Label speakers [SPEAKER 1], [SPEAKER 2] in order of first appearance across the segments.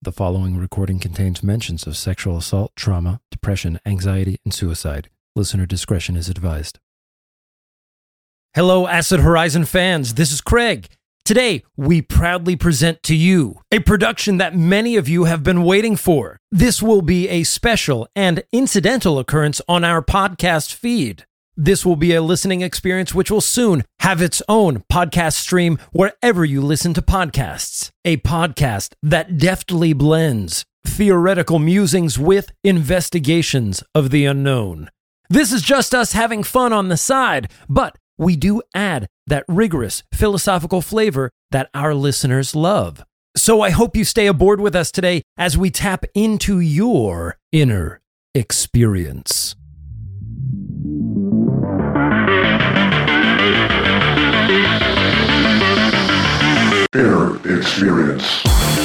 [SPEAKER 1] The following recording contains mentions of sexual assault, trauma, depression, anxiety, and suicide. Listener discretion is advised. Hello, Acid Horizon fans. This is Craig. Today, we proudly present to you a production that many of you have been waiting for. This will be a special and incidental occurrence on our podcast feed. This will be a listening experience which will soon have its own podcast stream wherever you listen to podcasts. A podcast that deftly blends theoretical musings with investigations of the unknown. This is just us having fun on the side, but we do add that rigorous philosophical flavor that our listeners love. So I hope you stay aboard with us today as we tap into your inner experience.
[SPEAKER 2] Inner experience.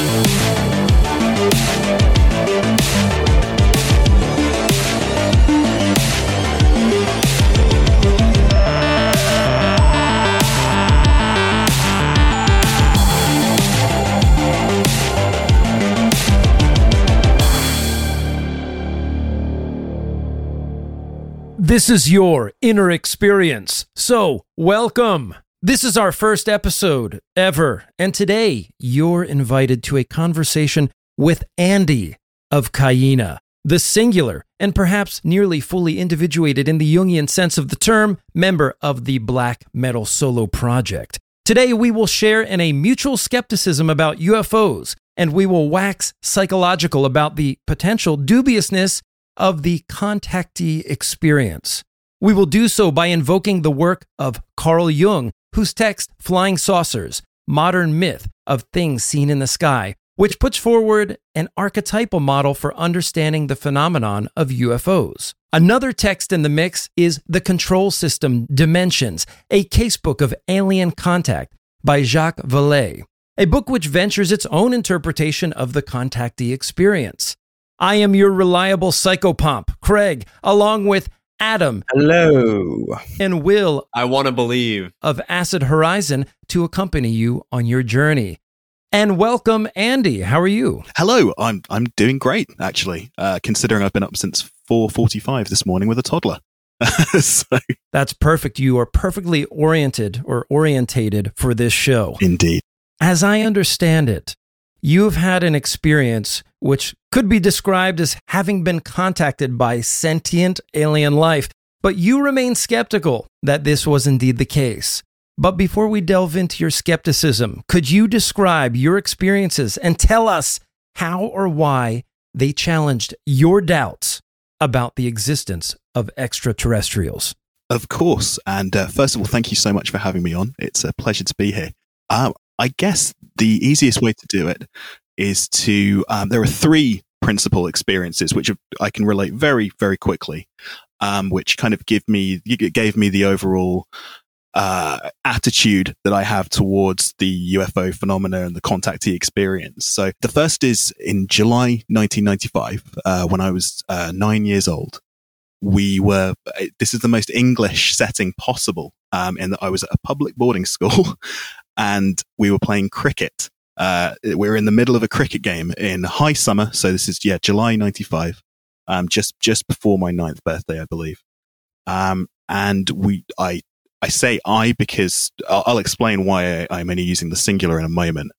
[SPEAKER 1] This is your inner experience. So, welcome. This is our first episode ever, and today you're invited to a conversation with Andy of Kaina, the singular and perhaps nearly fully individuated in the Jungian sense of the term, member of the Black Metal Solo Project. Today we will share in a mutual skepticism about UFOs, and we will wax psychological about the potential dubiousness of the contactee experience. We will do so by invoking the work of Carl Jung, whose text, Flying Saucers, Modern Myth of Things Seen in the Sky, which puts forward an archetypal model for understanding the phenomenon of UFOs. Another text in the mix is The Control System Dimensions, a casebook of alien contact by Jacques Vallée, a book which ventures its own interpretation of the contactee experience. I am your reliable psychopomp, Craig, along with Adam.
[SPEAKER 3] Hello.
[SPEAKER 1] And Will.
[SPEAKER 3] I want to believe.
[SPEAKER 1] Of Acid Horizon to accompany you on your journey. And welcome, Andy. How are you?
[SPEAKER 4] Hello. I'm doing great, actually, considering I've been up since 4:45 this morning with a toddler. So.
[SPEAKER 1] That's perfect. You are perfectly orientated for this show.
[SPEAKER 4] Indeed.
[SPEAKER 1] As I understand it, you've had an experience which could be described as having been contacted by sentient alien life, but you remain skeptical that this was indeed the case. But before we delve into your skepticism, could you describe your experiences and tell us how or why they challenged your doubts about the existence of extraterrestrials?
[SPEAKER 4] Of course. And first of all, thank you so much for having me on. It's a pleasure to be here. I guess the easiest way to do it is to, there are three principal experiences which I can relate very, very quickly, which kind of gave me the overall attitude that I have towards the UFO phenomena and the contactee experience. So the first is in July 1995, when I was 9 years old. This is the most English setting possible, in that I was at a public boarding school and we were playing cricket. We were in the middle of a cricket game in high summer. So this is, July 95, just before my 9th birthday, I believe. And I say I because I'll explain why I'm only using the singular in a moment.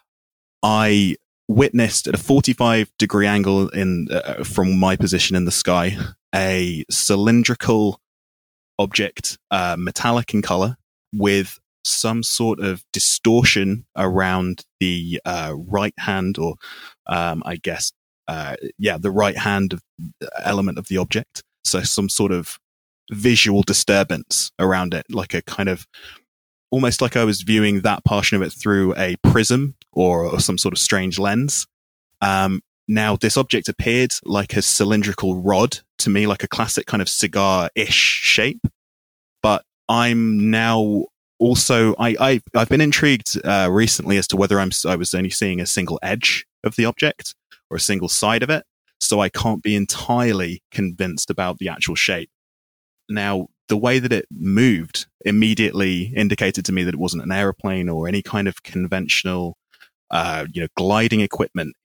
[SPEAKER 4] I witnessed at a 45-degree angle from my position in the sky, a cylindrical object, metallic in color, with some sort of distortion around the right hand, or the right hand element of the object. So some sort of visual disturbance around it, like a kind of almost like I was viewing that portion of it through a prism or some sort of strange lens. Now, this object appeared like a cylindrical rod to me, like a classic kind of cigar-ish shape. But I'm now also, I've been intrigued recently as to whether I was only seeing a single edge of the object or a single side of it. So I can't be entirely convinced about the actual shape. Now, the way that it moved immediately indicated to me that it wasn't an airplane or any kind of conventional, gliding equipment. It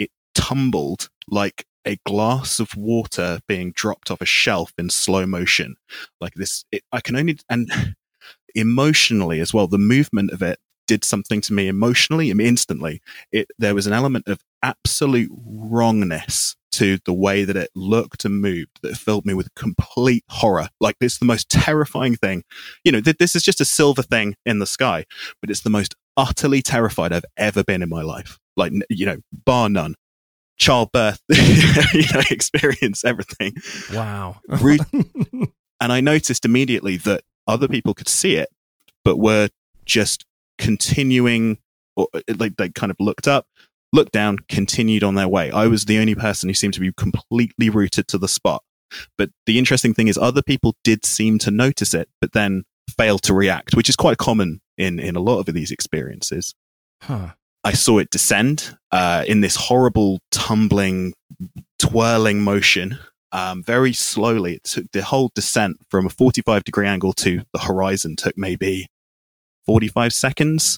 [SPEAKER 4] tumbled like a glass of water being dropped off a shelf in slow motion. Like this, I can only, and emotionally as well, the movement of it did something to me emotionally. I mean, instantly. There was an element of absolute wrongness to the way that it looked and moved that filled me with complete horror. Like, it's the most terrifying thing. This is just a silver thing in the sky, but it's the most utterly terrified I've ever been in my life. Like, bar none. Childbirth, experience, everything.
[SPEAKER 1] Wow.
[SPEAKER 4] And I noticed immediately that other people could see it, but were just continuing, or like they kind of looked up, looked down, continued on their way. I was the only person who seemed to be completely rooted to the spot. But the interesting thing is other people did seem to notice it, but then failed to react, which is quite common in a lot of these experiences.
[SPEAKER 1] Huh.
[SPEAKER 4] I saw it descend in this horrible, tumbling, twirling motion. Very slowly. It took the whole descent from a 45-degree angle to the horizon took maybe 45 seconds.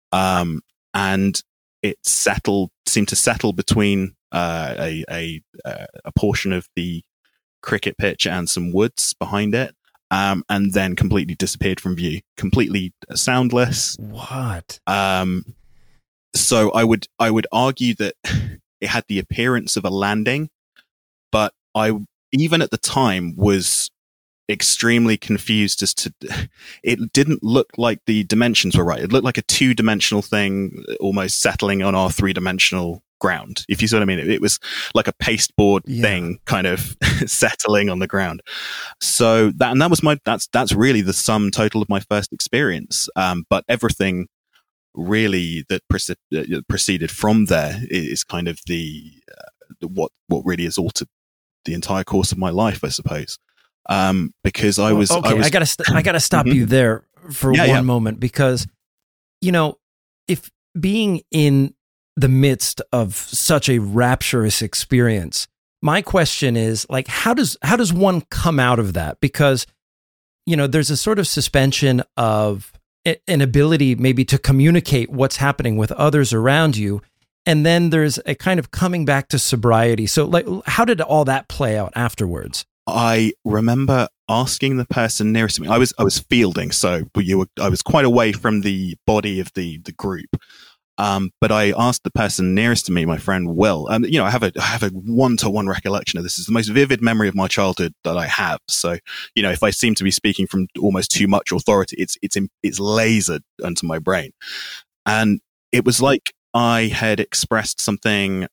[SPEAKER 4] And it seemed to settle between a portion of the cricket pitch and some woods behind it. And then completely disappeared from view, completely soundless.
[SPEAKER 1] What?
[SPEAKER 4] So I would argue that it had the appearance of a landing, but I, even at the time, was extremely confused as to, it didn't look like the dimensions were right. It looked like a 2-dimensional thing almost settling on our 3-dimensional ground, if you see what I mean. It was like a pasteboard thing kind of settling on the ground. So that was that's really the sum total of my first experience. But everything really that proceeded from there is kind of the what really has altered the entire course of my life, I suppose. Because I was
[SPEAKER 1] I gotta stop you there for one moment, because if being in the midst of such a rapturous experience, my question is, like, how does one come out of that? Because there's a sort of suspension of an ability maybe to communicate what's happening with others around you. And then there's a kind of coming back to sobriety. So, like, how did all that play out afterwards?
[SPEAKER 4] I remember asking the person nearest to me. I was fielding, so I was quite away from the body of the group. But I asked the person nearest to me, my friend Will. I have a one-to-one recollection of this. It's the most vivid memory of my childhood that I have. So, if I seem to be speaking from almost too much authority, it's lasered onto my brain. And it was like I had expressed something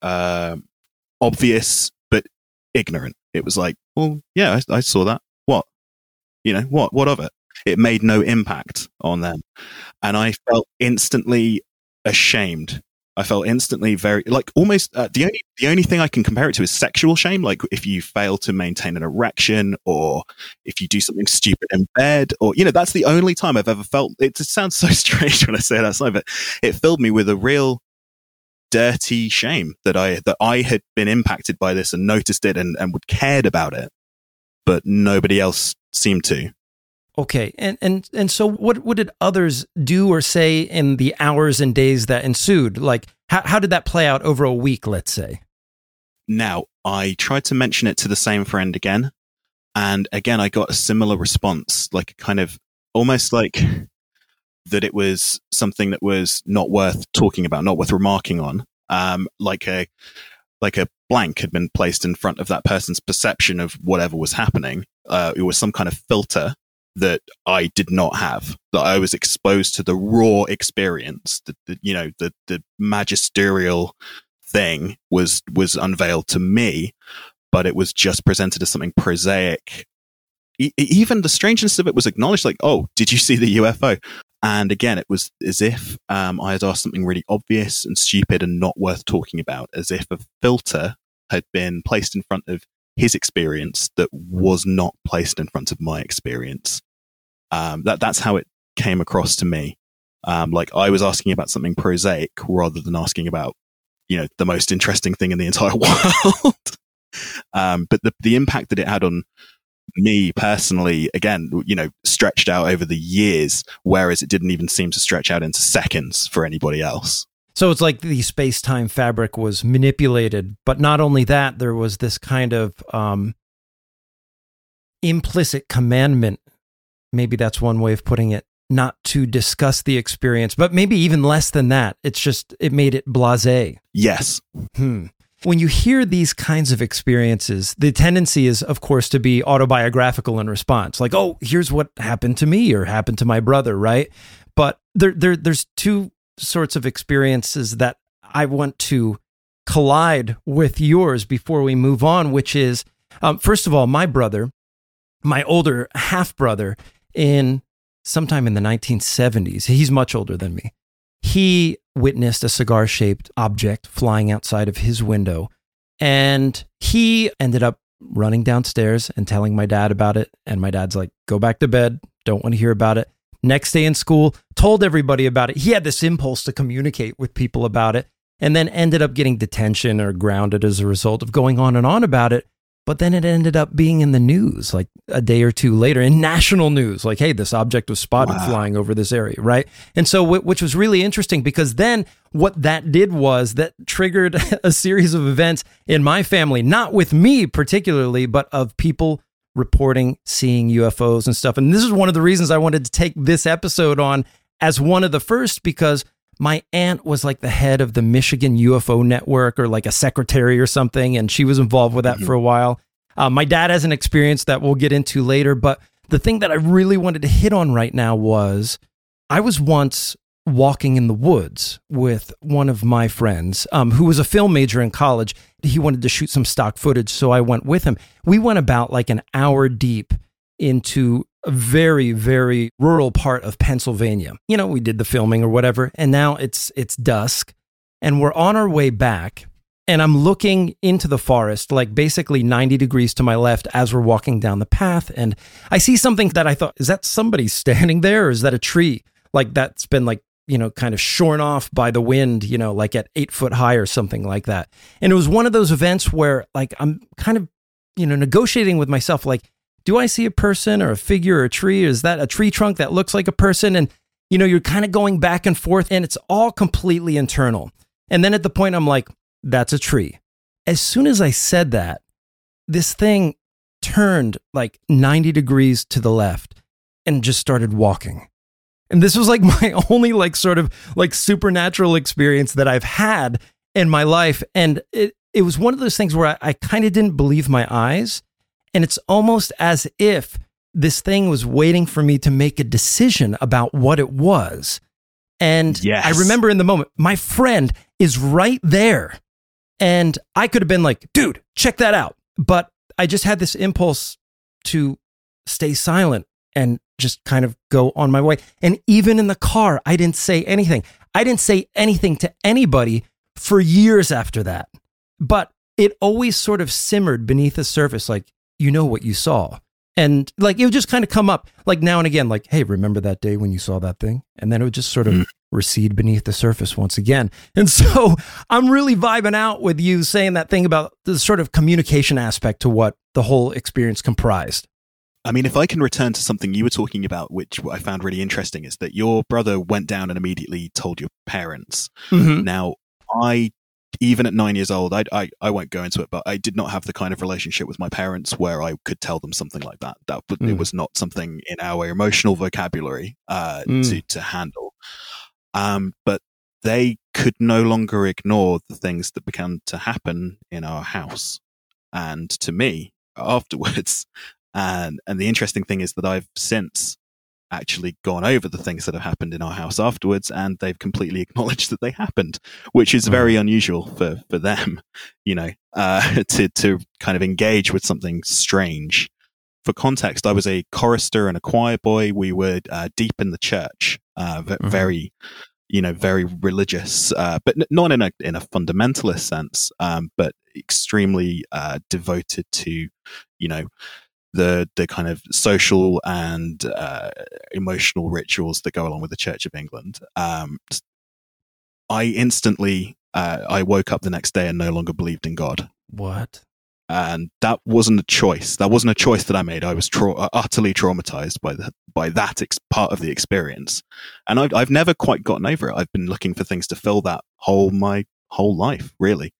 [SPEAKER 4] obvious but ignorant. It was like, well, yeah, I saw that. What? What of it? It made no impact on them. And I felt instantly ashamed. I felt instantly very, like, almost the only thing I can compare it to is sexual shame. Like, if you fail to maintain an erection, or if you do something stupid in bed, or that's the only time I've ever felt. It just sounds so strange when I say it outside, but it filled me with a real dirty shame that I had been impacted by this and noticed it and would cared about it, but nobody else seemed to.
[SPEAKER 1] Okay. And so what did others do or say in the hours and days that ensued? Like, how did that play out over a week, let's say?
[SPEAKER 4] Now, I tried to mention it to the same friend again. And again, I got a similar response, like kind of almost like that it was something that was not worth talking about, not worth remarking on. Like a blank had been placed in front of that person's perception of whatever was happening. It was some kind of filter that I did not have, that I was exposed to the raw experience, the magisterial thing was unveiled to me, but it was just presented as something prosaic. Even the strangeness of it was acknowledged, like, oh, did you see the UFO? And again, it was as if I had asked something really obvious and stupid and not worth talking about, as if a filter had been placed in front of his experience that was not placed in front of my experience. That's how it came across to me. Like, I was asking about something prosaic rather than asking about, the most interesting thing in the entire world. But the impact that it had on me personally, again, stretched out over the years, whereas it didn't even seem to stretch out into seconds for anybody else.
[SPEAKER 1] So it's like the space-time fabric was manipulated, but not only that, there was this kind of implicit commandment, maybe that's one way of putting it, not to discuss the experience, but maybe even less than that. It's just, it made it blasé.
[SPEAKER 4] Yes.
[SPEAKER 1] When you hear these kinds of experiences, the tendency is, of course, to be autobiographical in response. Like, oh, here's what happened to me or happened to my brother, right? But there's two sorts of experiences that I want to collide with yours before we move on, which is, first of all, my brother, my older half-brother, sometime in the 1970s, he's much older than me, he witnessed a cigar-shaped object flying outside of his window, and he ended up running downstairs and telling my dad about it, and my dad's like, go back to bed, don't want to hear about it. Next day in school, told everybody about it. He had this impulse to communicate with people about it, and then ended up getting detention or grounded as a result of going on and on about it. But then it ended up being in the news like a day or two later, in national news, like, hey, this object was spotted flying over this area, right? And so, which was really interesting, because then what that did was that triggered a series of events in my family, not with me particularly, but of people reporting seeing UFOs and stuff. And this is one of the reasons I wanted to take this episode on as one of the first, because my aunt was like the head of the Michigan UFO Network, or like a secretary or something, and she was involved with that for a while. My dad has an experience that we'll get into later, but the thing that I really wanted to hit on right now was I was once walking in the woods with one of my friends who was a film major in college. He wanted to shoot some stock footage, so I went with him. We went about like an hour deep into a very, very rural part of Pennsylvania. You know, we did the filming or whatever, and now it's dusk, and we're on our way back, and I'm looking into the forest, like basically 90 degrees to my left as we're walking down the path, and I see something that I thought, is that somebody standing there, or is that a tree? Like that's been like, you know, kind of shorn off by the wind, you know, like at 8 foot high or something like that. And it was one of those events where like I'm kind of, you know, negotiating with myself, like, do I see a person or a figure or a tree? Or is that a tree trunk that looks like a person? And, you know, you're kind of going back and forth, and it's all completely internal. And then at the point I'm like, that's a tree. As soon as I said that, this thing turned like 90 degrees to the left and just started walking. And this was like my only like sort of like supernatural experience that I've had in my life. And it was one of those things where I kind of didn't believe my eyes. And it's almost as if this thing was waiting for me to make a decision about what it was. And
[SPEAKER 4] yes.
[SPEAKER 1] I remember in the moment, my friend is right there. And I could have been like, dude, check that out. But I just had this impulse to stay silent and just kind of go on my way. And even in the car, I didn't say anything. I didn't say anything to anybody for years after that. But it always sort of simmered beneath the surface, like, you know what you saw. And like, it would just kind of come up like now and again, like, hey, remember that day when you saw that thing? And then it would just sort of recede beneath the surface once again. And so I'm really vibing out with you saying that thing about the sort of communication aspect to what the whole experience comprised.
[SPEAKER 4] I mean, if I can return to something you were talking about, which I found really interesting, is that your brother went down and immediately told your parents.
[SPEAKER 1] Mm-hmm.
[SPEAKER 4] Now, even at 9 years old, I won't go into it, but I did not have the kind of relationship with my parents where I could tell them something like that. It was not something in our emotional vocabulary to handle. But they could no longer ignore the things that began to happen in our house and to me afterwards. And the interesting thing is that I've since actually gone over the things that have happened in our house afterwards, and they've completely acknowledged that they happened, which is very unusual for them, you know, to kind of engage with something strange. For context, I was a chorister and a choir boy. We were deep in the church, very, you know, very religious, but not in a fundamentalist sense, but extremely devoted to, you know, the kind of social and emotional rituals that go along with the Church of England. I instantly I woke up the next day and no longer believed in God.
[SPEAKER 1] What?
[SPEAKER 4] And that wasn't a choice. That wasn't a choice that I made. I was utterly traumatized by that part of the experience. And I've never quite gotten over it. I've been looking for things to fill that hole my whole life, really.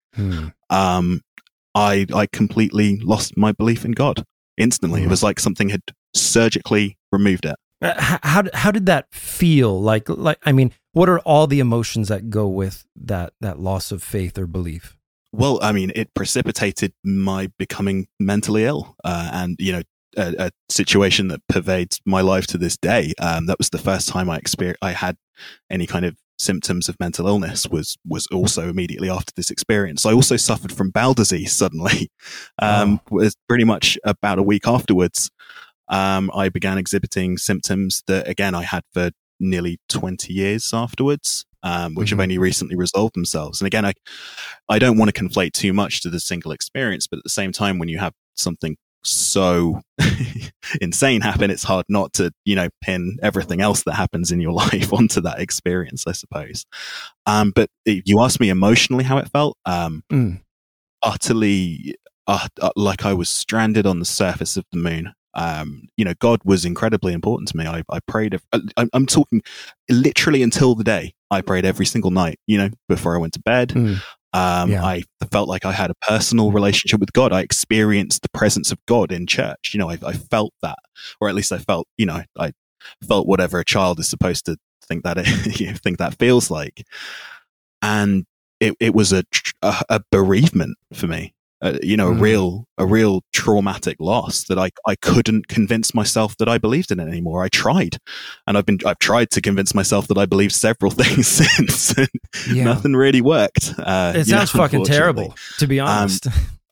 [SPEAKER 4] I completely lost my belief in God instantly. It was like something had surgically removed it.
[SPEAKER 1] How did that feel? Like, I mean, what are all the emotions that go with that loss of faith or belief?
[SPEAKER 4] Well, I mean, it precipitated my becoming mentally ill, and a situation that pervades my life to this day. That was the first time I had any kind of symptoms of mental illness. Was also immediately after this experience. I also suffered from bowel disease suddenly. Was pretty much about a week afterwards. I began exhibiting symptoms that, again, I had for nearly 20 years afterwards, which have only recently resolved themselves. And again, I don't want to conflate too much to the single experience, but at the same time, when you have something so insane happen, it's hard not to, pin everything else that happens in your life onto that experience, I suppose. But you asked me emotionally how it felt. Utterly, like I was stranded on the surface of the moon. God was incredibly important to me. I prayed. I'm talking literally until the day. I prayed every single night, before I went to bed. I felt like I had a personal relationship with God. I experienced the presence of God in church. I felt that, or at least I felt, I felt whatever a child is supposed to think that think that feels like. And it was a bereavement for me. A real traumatic loss that I couldn't convince myself that I believed in it anymore. I tried, and I've tried to convince myself that I believed several things since. Nothing really worked.
[SPEAKER 1] It sounds fucking terrible, to be honest.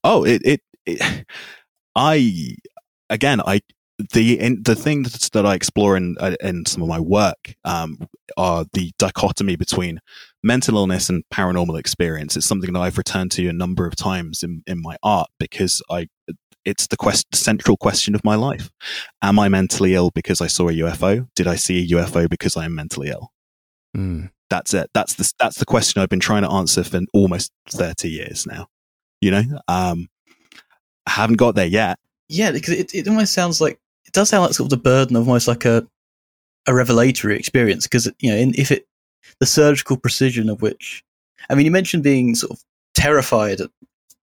[SPEAKER 4] The thing that I explore in some of my work are the dichotomy between mental illness and paranormal experience. It's something that I've returned to a number of times in my art because it's the central question of my life. Am I mentally ill because I saw a UFO? Did I see a UFO because I am mentally ill? That's it. That's the question I've been trying to answer for almost 30 years now. I haven't got there yet.
[SPEAKER 5] Yeah, because it almost sounds like, it does sound like sort of the burden of almost like a revelatory experience, because the surgical precision of which, I mean, you mentioned being sort of terrified at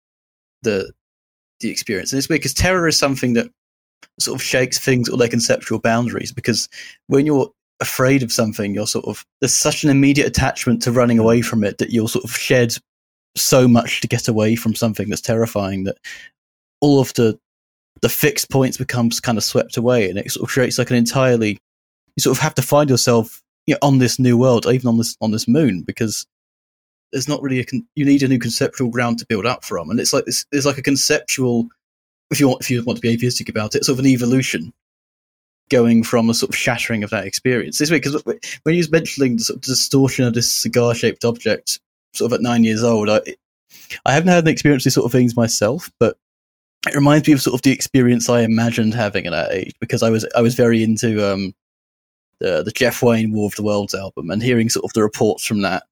[SPEAKER 5] the experience, and it's weird because terror is something that sort of shakes things or their conceptual boundaries, because when you're afraid of something, there's such an immediate attachment to running away from it that you'll sort of shed so much to get away from something that's terrifying that all of the fixed points becomes kind of swept away, and it sort of creates like you sort of have to find yourself on this new world, even on this moon, because there's not really you need a new conceptual ground to build up from, and it's like this. There's like a conceptual, if you want to be atheistic about it, sort of an evolution going from a sort of shattering of that experience. This way, because when you was mentioning the sort of distortion of this cigar-shaped object, sort of at 9 years old, I haven't had an experience these sort of things myself, but it reminds me of sort of the experience I imagined having at that age, because I was very into the Jeff Wayne War of the Worlds album, and hearing sort of the reports from that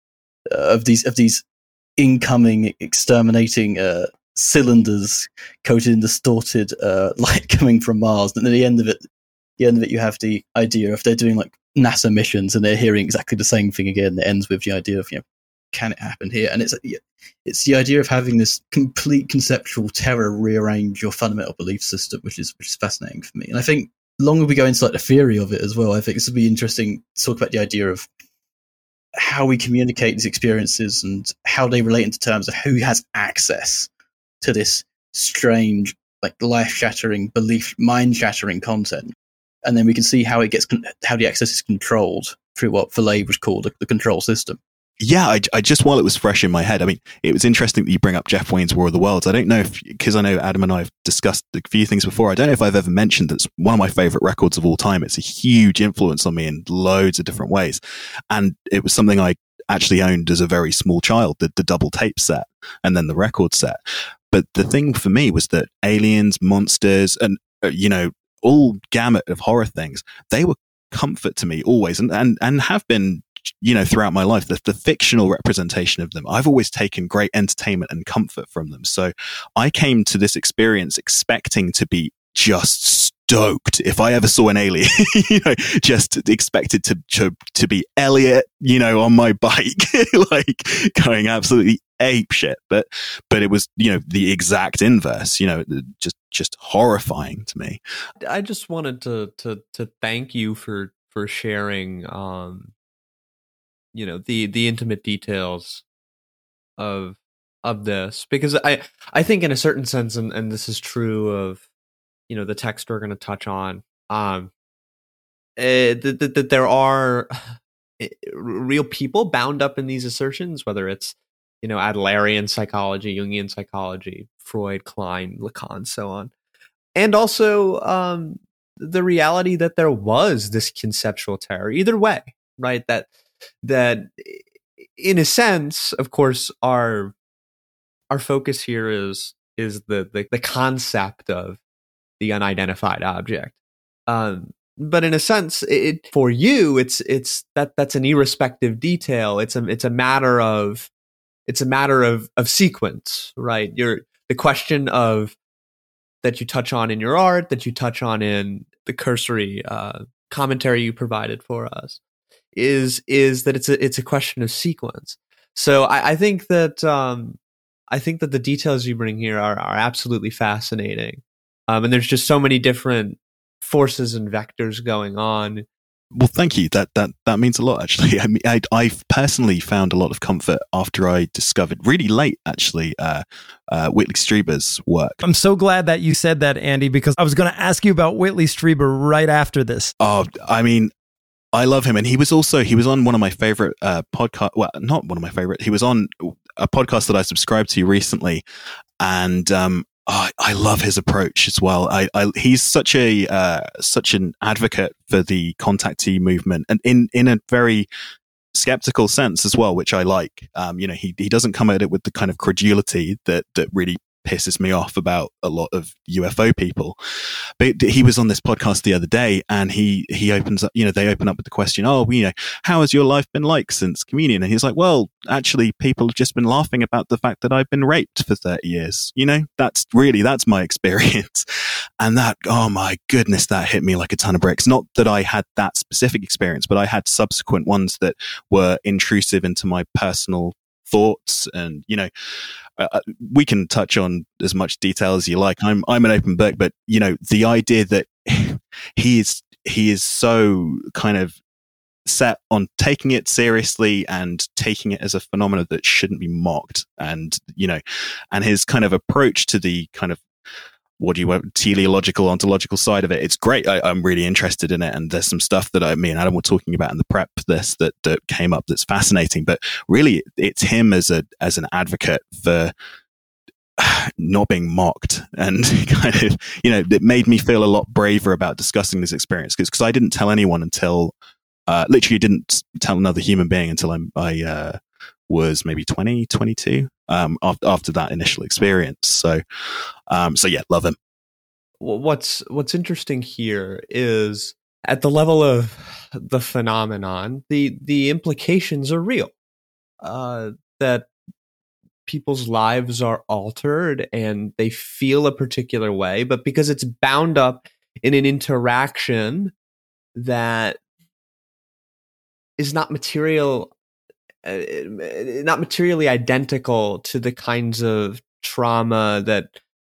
[SPEAKER 5] of these incoming exterminating cylinders coated in distorted light coming from Mars, and at the end of it you have the idea of they're doing like NASA missions and they're hearing exactly the same thing again. It ends with the idea of can it happen here? And it's the idea of having this complete conceptual terror rearrange your fundamental belief system, which is fascinating for me. And I think the longer we go into like the theory of it as well, I think this would be interesting to talk about the idea of how we communicate these experiences and how they relate into terms of who has access to this strange, like life-shattering, mind-shattering content. And then we can see how the access is controlled through what Vallée was called the control system.
[SPEAKER 4] Yeah, I just, while it was fresh in my head, I mean, it was interesting that you bring up Jeff Wayne's War of the Worlds. I don't know because I know Adam and I have discussed a few things before. I don't know if I've ever mentioned that it's one of my favorite records of all time. It's a huge influence on me in loads of different ways. And it was something I actually owned as a very small child, the double tape set and then the record set. But the thing for me was that aliens, monsters, and, all gamut of horror things, they were comfort to me always and have been throughout my life, the fictional representation of them, I've always taken great entertainment and comfort from them. So I came to this experience expecting to be just stoked. If I ever saw an alien, just expected to be Elliot, on my bike, like going absolutely ape shit. But it was, the exact inverse, just horrifying to me.
[SPEAKER 6] I just wanted to thank you for sharing, the intimate details of this, because I think in a certain sense, and this is true of, the text we're going to touch on, that there are real people bound up in these assertions, whether it's, Adlerian psychology, Jungian psychology, Freud, Klein, Lacan, so on. And also the reality that there was this conceptual terror either way, right? That in a sense, of course, our focus here is the concept of the unidentified object. But in a sense, for you, that's an irrespective detail. It's a matter of sequence, right? The question of that you touch on in your art, that you touch on in the cursory commentary you provided for us, is that it's a question of sequence. So I think that the details you bring here are absolutely fascinating, and there's just so many different forces and vectors going on.
[SPEAKER 4] Well, thank you. That means a lot, actually. I mean, I've personally found a lot of comfort after I discovered, really late, actually, Whitley Strieber's work.
[SPEAKER 1] I'm so glad that you said that, Andy, because I was going to ask you about Whitley Strieber right after this.
[SPEAKER 4] Oh, I mean, I love him. And he was on one of my favorite podcasts. Well, not one of my favorite. He was on a podcast that I subscribed to recently. And I love his approach as well. He's such an advocate for the contactee movement, and in a very skeptical sense as well, which I like. He doesn't come at it with the kind of credulity that really pisses me off about a lot of UFO people. But he was on this podcast the other day, and he opens up, they open up with the question, how has your life been like since communion? And he's like, well, actually, people have just been laughing about the fact that I've been raped for 30 years. That's my experience. And that, oh my goodness, that hit me like a ton of bricks. Not that I had that specific experience, but I had subsequent ones that were intrusive into my personal thoughts. And we can touch on as much detail as you like. I'm an open book, but the idea that he is so kind of set on taking it seriously and taking it as a phenomenon that shouldn't be mocked, and his kind of approach to the kind of teleological, ontological side of it. It's great. I'm really interested in it. And there's some stuff that me and Adam were talking about in the prep for this that came up that's fascinating. But really, it's him as an advocate for not being mocked, and kind of, it made me feel a lot braver about discussing this experience, because I didn't tell anyone until, literally didn't tell another human being until I was maybe 20, 22, after that initial experience. So yeah, love him.
[SPEAKER 6] What's interesting here is at the level of the phenomenon, the implications are real, that people's lives are altered and they feel a particular way, but because it's bound up in an interaction that is not materially identical to the kinds of trauma that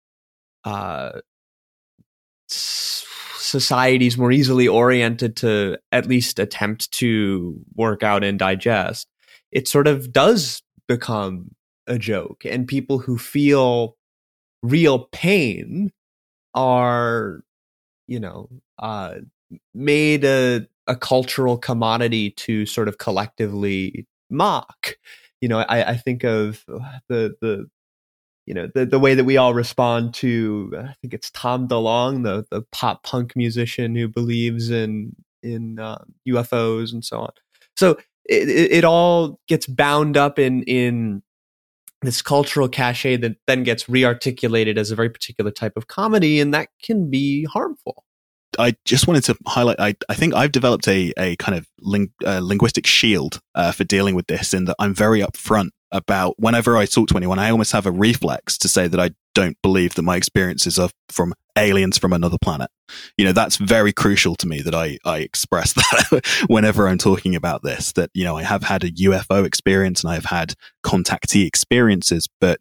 [SPEAKER 6] societies more easily oriented to at least attempt to work out and digest, it sort of does become a joke. And people who feel real pain are, made a cultural commodity to sort of collectively mock. I think of the way that we all respond to, I think it's Tom DeLonge, the pop punk musician who believes in UFOs and so on. So it all gets bound up in this cultural cachet that then gets rearticulated as a very particular type of comedy, and that can be harmful.
[SPEAKER 4] I just wanted to highlight, I think I've developed a kind of linguistic shield for dealing with this, in that I'm very upfront about, whenever I talk to anyone, I almost have a reflex to say that I don't believe that my experiences are from aliens from another planet. You know, that's very crucial to me, that I express that whenever I'm talking about this, that, you know, I have had a UFO experience and I've had contactee experiences, but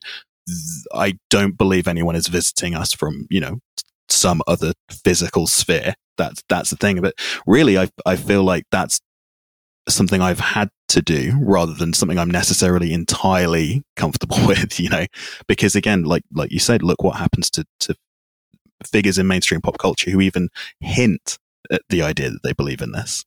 [SPEAKER 4] I don't believe anyone is visiting us from, you know, some other physical sphere. That's the thing. But really, I feel like that's something I've had to do, rather than something I'm necessarily entirely comfortable with, you know, because again, like you said, look what happens to figures in mainstream pop culture who even hint at the idea that they believe in this,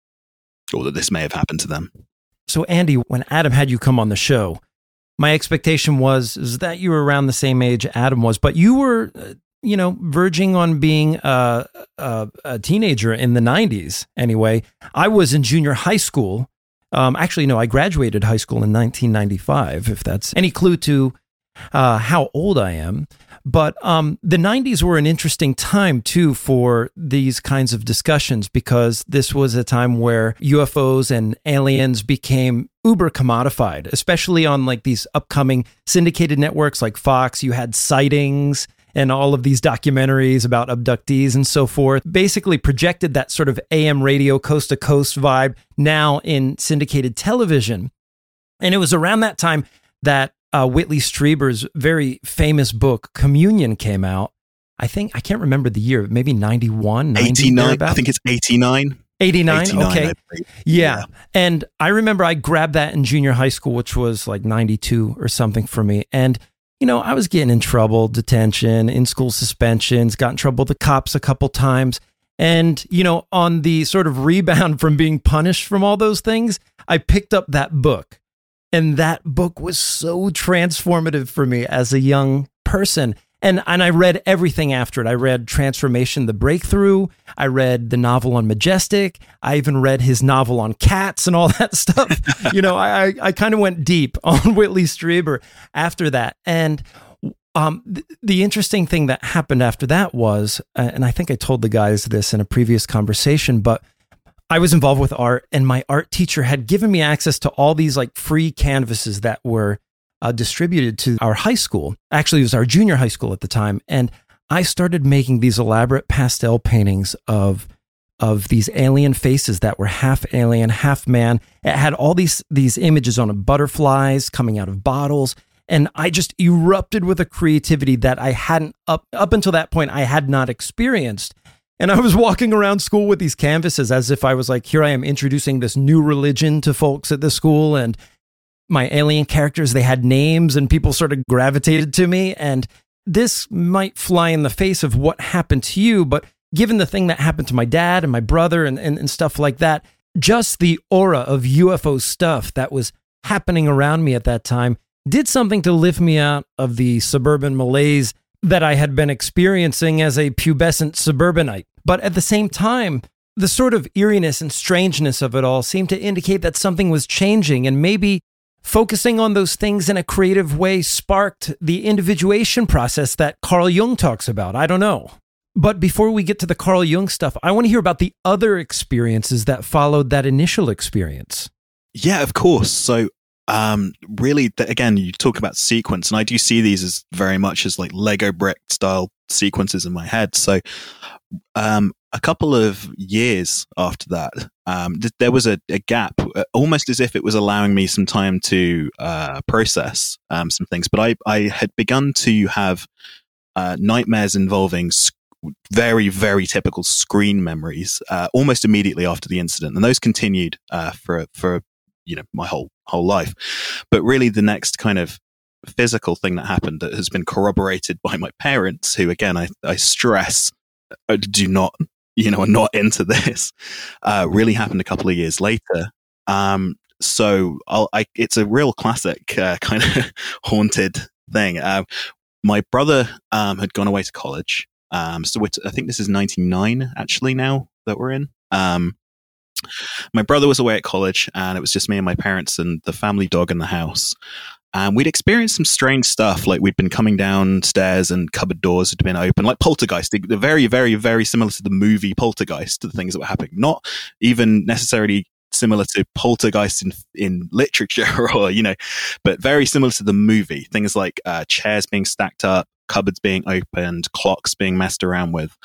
[SPEAKER 4] or that this may have happened to them.
[SPEAKER 1] So Andy, when Adam had you come on the show, my expectation is that you were around the same age Adam was, but you were, you know, verging on being a teenager in the 90s. Anyway, I was in junior high school. Actually, no, I graduated high school in 1995, if that's any clue to how old I am. But the 90s were an interesting time, too, for these kinds of discussions, because this was a time where UFOs and aliens became uber commodified, especially on like these upcoming syndicated networks like Fox. You had Sightings and all of these documentaries about abductees and so forth, basically projected that sort of AM radio coast to coast vibe now in syndicated television. And it was around that time that Whitley Strieber's very famous book, Communion, came out. I can't remember the year, maybe 91,
[SPEAKER 4] 89. I think it's 89.
[SPEAKER 1] 89, okay. Yeah. And I remember I grabbed that in junior high school, which was like 92 or something for me. And, you know, I was getting in trouble, detention, in-school suspensions, got in trouble with the cops a couple times. And, you know, on the sort of rebound from being punished from all those things, I picked up that book. And that book was so transformative for me as a young person. And I read everything after it. I read Transformation, The Breakthrough. I read the novel on Majestic. I even read his novel on cats and all that stuff. You know, I kind of went deep on Whitley Strieber after that. And the interesting thing that happened after that was, and I think I told the guys this in a previous conversation, but I was involved with art, and my art teacher had given me access to all these like free canvases that were distributed to our high school. Actually, it was our junior high school at the time. And I started making these elaborate pastel paintings of these alien faces that were half alien, half man. It had all these images on butterflies coming out of bottles. And I just erupted with a creativity that I hadn't, up until that point, I had not experienced. And I was walking around school with these canvases as if I was like, here I am introducing this new religion to folks at the school. And my alien characters, they had names, and people sort of gravitated to me. And this might fly in the face of what happened to you, but given the thing that happened to my dad and my brother and stuff like that, just the aura of UFO stuff that was happening around me at that time did something to lift me out of the suburban malaise that I had been experiencing as a pubescent suburbanite. But at the same time, the sort of eeriness and strangeness of it all seemed to indicate that something was changing, and maybe focusing on those things in a creative way sparked the individuation process that Carl Jung talks about. I don't know. But before we get to the Carl Jung stuff, I want to hear about the other experiences that followed that initial experience.
[SPEAKER 4] Yeah, of course. So really, again, you talk about sequence, and I do see these as very much as like Lego brick style sequences in my head. So a couple of years after that, there was a gap, almost as if it was allowing me some time to process some things. But I had begun to have nightmares involving very, very typical screen memories almost immediately after the incident, and those continued for you know, my whole life. But really, the next kind of physical thing that happened that has been corroborated by my parents, who again I stress do not, you know, are not into this, really happened a couple of years later. So it's a real classic kind of haunted thing. My brother had gone away to college. So I think this is 99 actually now that we're in. My brother was away at college, and it was just me and my parents and the family dog in the house. And we'd experienced some strange stuff, like we'd been coming downstairs and cupboard doors had been open, like Poltergeist. They're very, very, very similar to the movie Poltergeist, to the things that were happening. Not even necessarily similar to Poltergeist in literature or, but very similar to the movie. Things like chairs being stacked up, cupboards being opened, clocks being messed around with,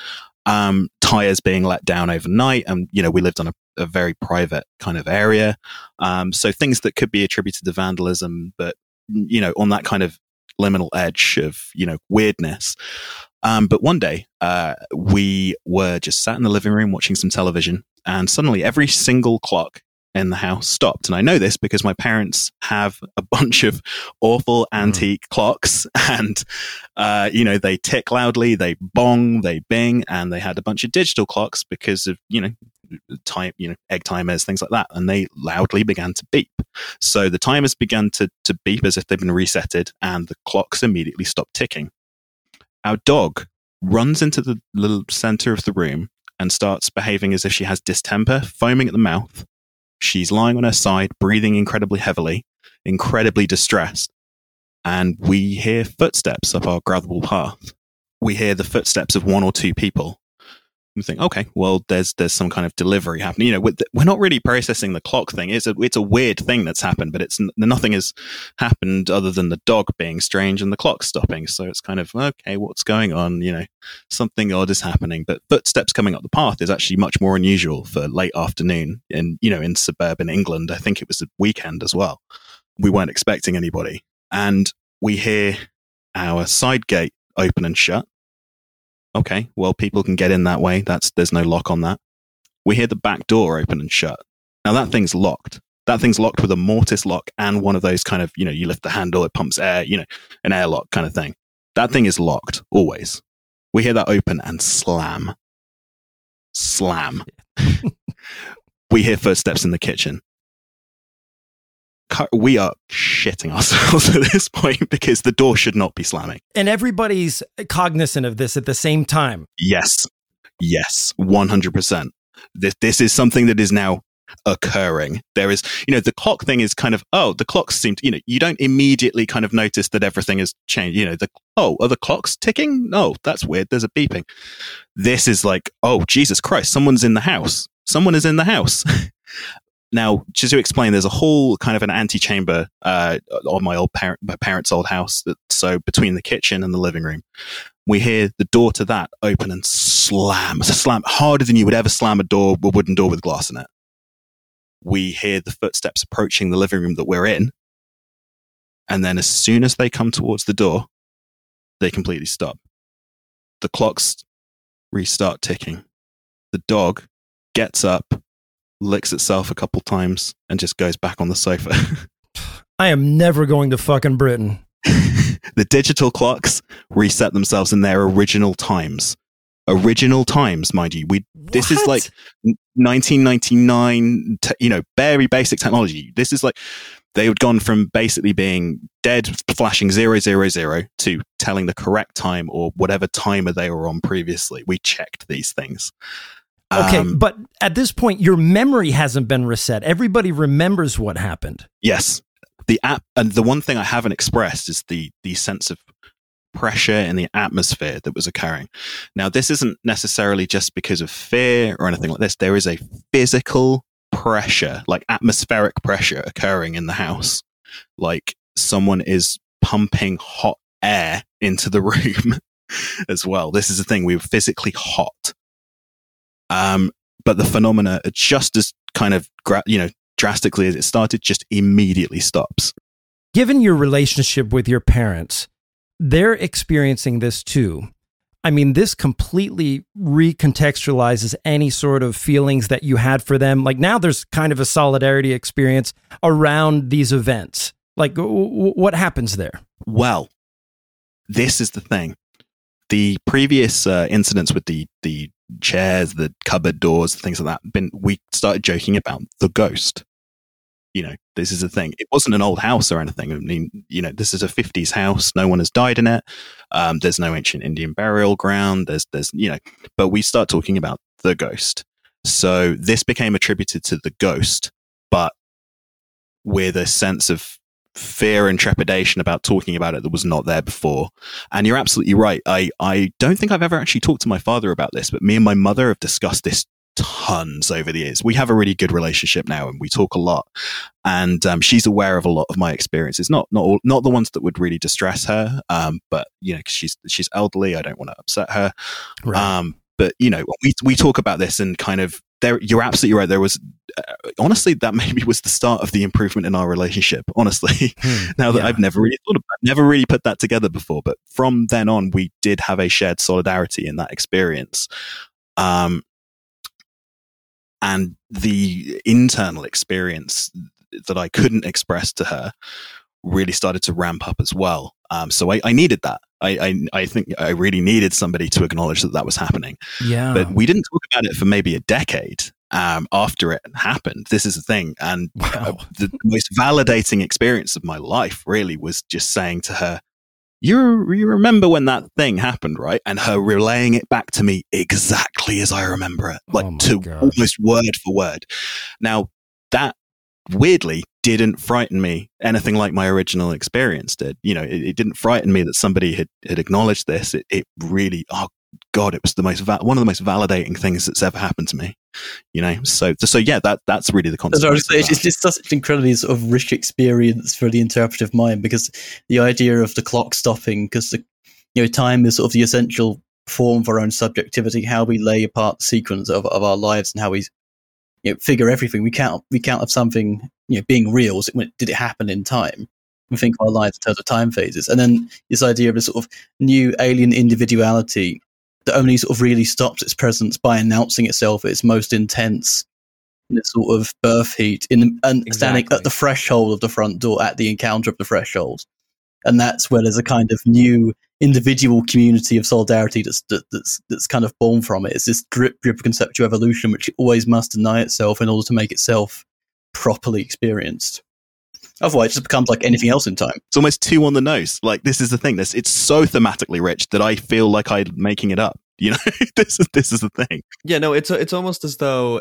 [SPEAKER 4] tires being let down overnight. And, we lived on a very private kind of area. So things that could be attributed to vandalism, but, on that kind of liminal edge of, weirdness. But one day, we were just sat in the living room watching some television, and suddenly every single clock in the house stopped. And I know this because my parents have a bunch of awful antique clocks, and, they tick loudly, they bong, they bing, and they had a bunch of digital clocks because of, time, egg timers, things like that. And they loudly began to beep. So the timers began to beep as if they've been resetted, and the clocks immediately stopped ticking. Our dog runs into the little center of the room and starts behaving as if she has distemper, foaming at the mouth. She's lying on her side, breathing incredibly heavily, incredibly distressed. And we hear footsteps up our gravel path. We hear the footsteps of one or two people. We think, okay, well, there's some kind of delivery happening. We're not really processing the clock thing. It's a weird thing that's happened, but nothing has happened other than the dog being strange and the clock stopping. So it's kind of, okay, what's going on? Something odd is happening. But footsteps coming up the path is actually much more unusual for late afternoon in suburban England. I think it was a weekend as well. We weren't expecting anybody. And we hear our side gate open and shut. Okay, well, people can get in that way. There's no lock on that. We hear the back door open and shut. Now that thing's locked. That thing's locked with a mortise lock and one of those kind of, you lift the handle, it pumps air, an airlock kind of thing. That thing is locked, always. We hear that open and slam. Slam. We hear footsteps in the kitchen. We are shitting ourselves at this point because the door should not be slamming.
[SPEAKER 1] And everybody's cognizant of this at the same time.
[SPEAKER 4] Yes, 100%. This is something that is now occurring. There is, the clock thing is kind of, the clocks seem to, you don't immediately kind of notice that everything has changed. Are the clocks ticking? No, that's weird. There's a beeping. This is like, oh, Jesus Christ, someone's in the house. Someone is in the house. Now, just to explain, there's a whole kind of an antechamber on my parents' old house. So between the kitchen and the living room, we hear the door to that open and slam harder than you would ever slam a wooden door with glass in it. We hear the footsteps approaching the living room that we're in. And then as soon as they come towards the door, they completely stop. The clocks restart ticking. The dog gets up, licks itself a couple times, and just goes back on the sofa.
[SPEAKER 1] I am never going to fucking Britain.
[SPEAKER 4] The digital clocks reset themselves in their original times. Original times, mind you. This is like 1999, very basic technology. This is like, they had gone from basically being dead, flashing 000 to telling the correct time or whatever timer they were on previously. We checked these things.
[SPEAKER 1] Okay, but at this point, your memory hasn't been reset. Everybody remembers what happened.
[SPEAKER 4] Yes. The app, and the one thing I haven't expressed is the sense of pressure in the atmosphere that was occurring. Now, this isn't necessarily just because of fear or anything like this. There is a physical pressure, like atmospheric pressure occurring in the house. Like someone is pumping hot air into the room as well. This is the thing. We were physically hot. But the phenomena are just as kind of, drastically as it started, just immediately stops.
[SPEAKER 1] Given your relationship with your parents, they're experiencing this too. I mean, this completely recontextualizes any sort of feelings that you had for them. Like now there's kind of a solidarity experience around these events. Like what happens there?
[SPEAKER 4] Well, this is the thing. The previous incidents with the chairs, the cupboard doors, things like that, we started joking about the ghost. This is the thing. It wasn't an old house or anything. I mean, this is a 50s house. No one has died in it. There's no ancient Indian burial ground. There's, but we start talking about the ghost. So this became attributed to the ghost, but with a sense of fear and trepidation about talking about it that was not there before. And you're absolutely right. I don't think I've ever actually talked to my father about this, but me and my mother have discussed this tons over the years. We have a really good relationship now, and we talk a lot. And she's aware of a lot of my experiences, not the ones that would really distress her, but you know, 'cause she's elderly. I don't want to upset her.
[SPEAKER 1] Right.
[SPEAKER 4] But you know, we talk about this, and kind of there. You're absolutely right. There was honestly, that maybe was the start of the improvement in our relationship. Honestly, now that I've never really put that together before, but from then on, we did have a shared solidarity in that experience. And the internal experience that I couldn't express to her really started to ramp up as well. So I needed that. I think I really needed somebody to acknowledge that was happening.
[SPEAKER 1] Yeah.
[SPEAKER 4] But we didn't talk about it for maybe a decade after it happened. This is the thing. And the most validating experience of my life really was just saying to her, you remember when that thing happened, right? And her relaying it back to me exactly as I remember it, like almost word for word. Now, that weirdly didn't frighten me anything like my original experience did. You know, it didn't frighten me that somebody had acknowledged this. It really, oh God, it was one of the most validating things that's ever happened to me. You know, so yeah, that's really the concept.
[SPEAKER 5] It's just such an incredibly sort of rich experience for the interpretive mind, because the idea of the clock stopping, because time is sort of the essential form of our own subjectivity, how we lay apart the sequence of our lives and how we figure everything. We can't have something being real. Did it happen in time? We think of our lives in terms of time phases, and then this idea of a sort of new alien individuality that only sort of really stops its presence by announcing itself at its most intense in its sort of birth heat, standing at the threshold of the front door, at the encounter of the threshold. And that's where there's a kind of new individual community of solidarity that's kind of born from it. It's this drip conceptual evolution, which always must deny itself in order to make itself properly experienced. Otherwise, it just becomes like anything else in time.
[SPEAKER 4] It's almost too on the nose. Like, this is the thing. It's so thematically rich that I feel like I'm making it up. You know, this is the thing.
[SPEAKER 6] Yeah, no, it's almost as though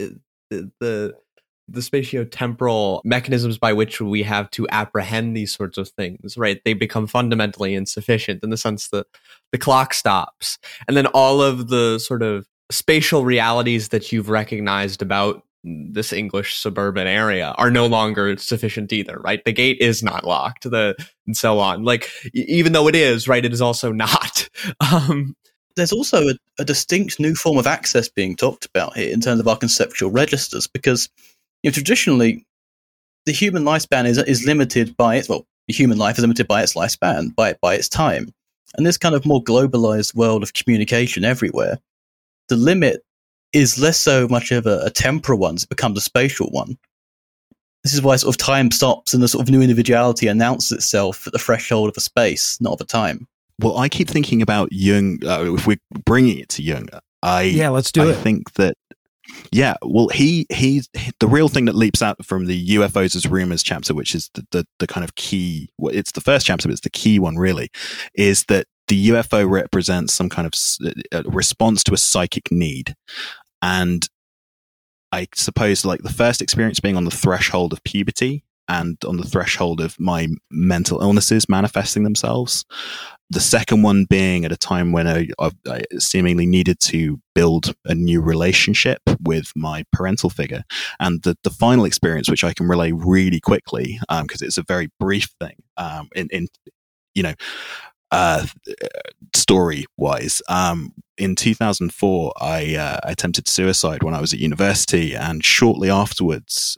[SPEAKER 6] the spatiotemporal mechanisms by which we have to apprehend these sorts of things, right? They become fundamentally insufficient in the sense that the clock stops, and then all of the sort of spatial realities that you've recognized about this English suburban area are no longer sufficient either, right? The gate is not locked, and so on. Like, even though it is, right, it is also not.
[SPEAKER 5] There's also a distinct new form of access being talked about here in terms of our conceptual registers, because traditionally the human lifespan is limited by the human life is limited by its lifespan, by its time. And this kind of more globalized world of communication everywhere, the limit is less so much of a temporal one, it becomes a spatial one. This is why sort of time stops and the sort of new individuality announces itself at the threshold of a space, not of a time.
[SPEAKER 4] Well, I keep thinking about Jung. If we're bringing it to Jung,
[SPEAKER 1] let's do it.
[SPEAKER 4] I think that, well, he's the real thing that leaps out from the UFOs as rumors chapter, which is the kind of key. Well, it's the first chapter, but it's the key one. Really, is that the UFO represents some kind of response to a psychic need. And I suppose, like, the first experience being on the threshold of puberty and on the threshold of my mental illnesses manifesting themselves. The second one being at a time when I seemingly needed to build a new relationship with my parental figure. And the final experience, which I can relay really quickly, because it's a very brief thing, story wise. In 2004, I attempted suicide when I was at university, and shortly afterwards,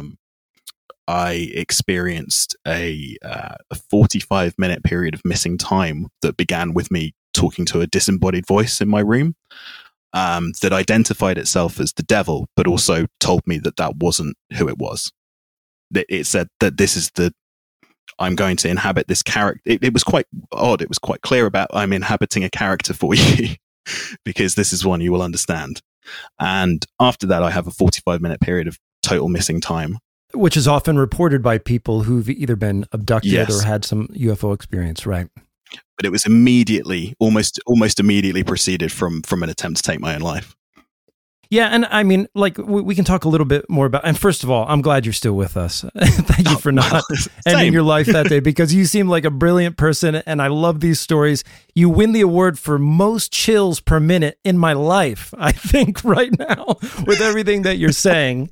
[SPEAKER 4] I experienced a 45-minute period of missing time that began with me talking to a disembodied voice in my room that identified itself as the devil, but also told me that wasn't who it was. It said that this is I'm going to inhabit this character. It was quite odd. It was quite clear about, I'm inhabiting a character for you because this is one you will understand. And after that, I have a 45-minute period of total missing time.
[SPEAKER 1] Which is often reported by people who've either been abducted or had some UFO experience, right?
[SPEAKER 4] But it was immediately, almost immediately preceded from an attempt to take my own life.
[SPEAKER 1] Yeah, and I mean, like, we can talk a little bit more about, and first of all, I'm glad you're still with us. Thank you for not ending your life that day, because you seem like a brilliant person, and I love these stories. You win the award for most chills per minute in my life, I think, right now, with everything that you're saying.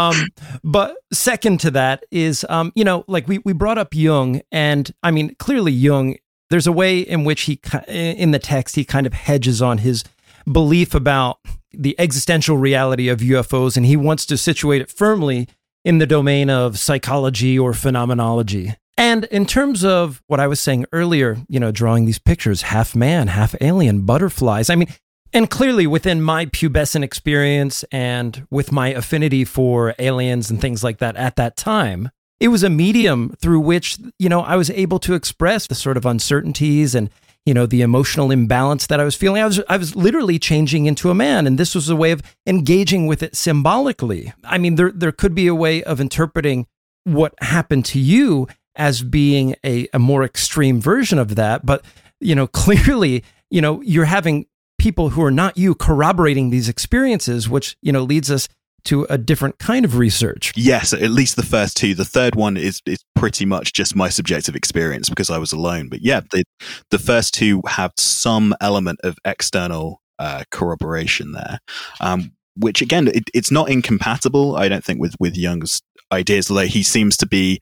[SPEAKER 1] But second to that is, like we brought up Jung, and I mean, clearly Jung, there's a way in which he, in the text, he kind of hedges on his belief about the existential reality of UFOs, and he wants to situate it firmly in the domain of psychology or phenomenology. And in terms of what I was saying earlier, drawing these pictures, half man, half alien, butterflies, I mean, and clearly within my pubescent experience and with my affinity for aliens and things like that at that time, it was a medium through which, I was able to express the sort of uncertainties and the emotional imbalance that I was feeling. I was literally changing into a man, and this was a way of engaging with it symbolically. I mean, there could be a way of interpreting what happened to you as being a more extreme version of that, but clearly, you're having people who are not you corroborating these experiences, which leads us to a different kind of research.
[SPEAKER 4] Yes, at least the first two. The third one is pretty much just my subjective experience because I was alone. But yeah, the first two have some element of external corroboration there, which again, it's not incompatible, I don't think, with Jung's ideas. Like he seems to be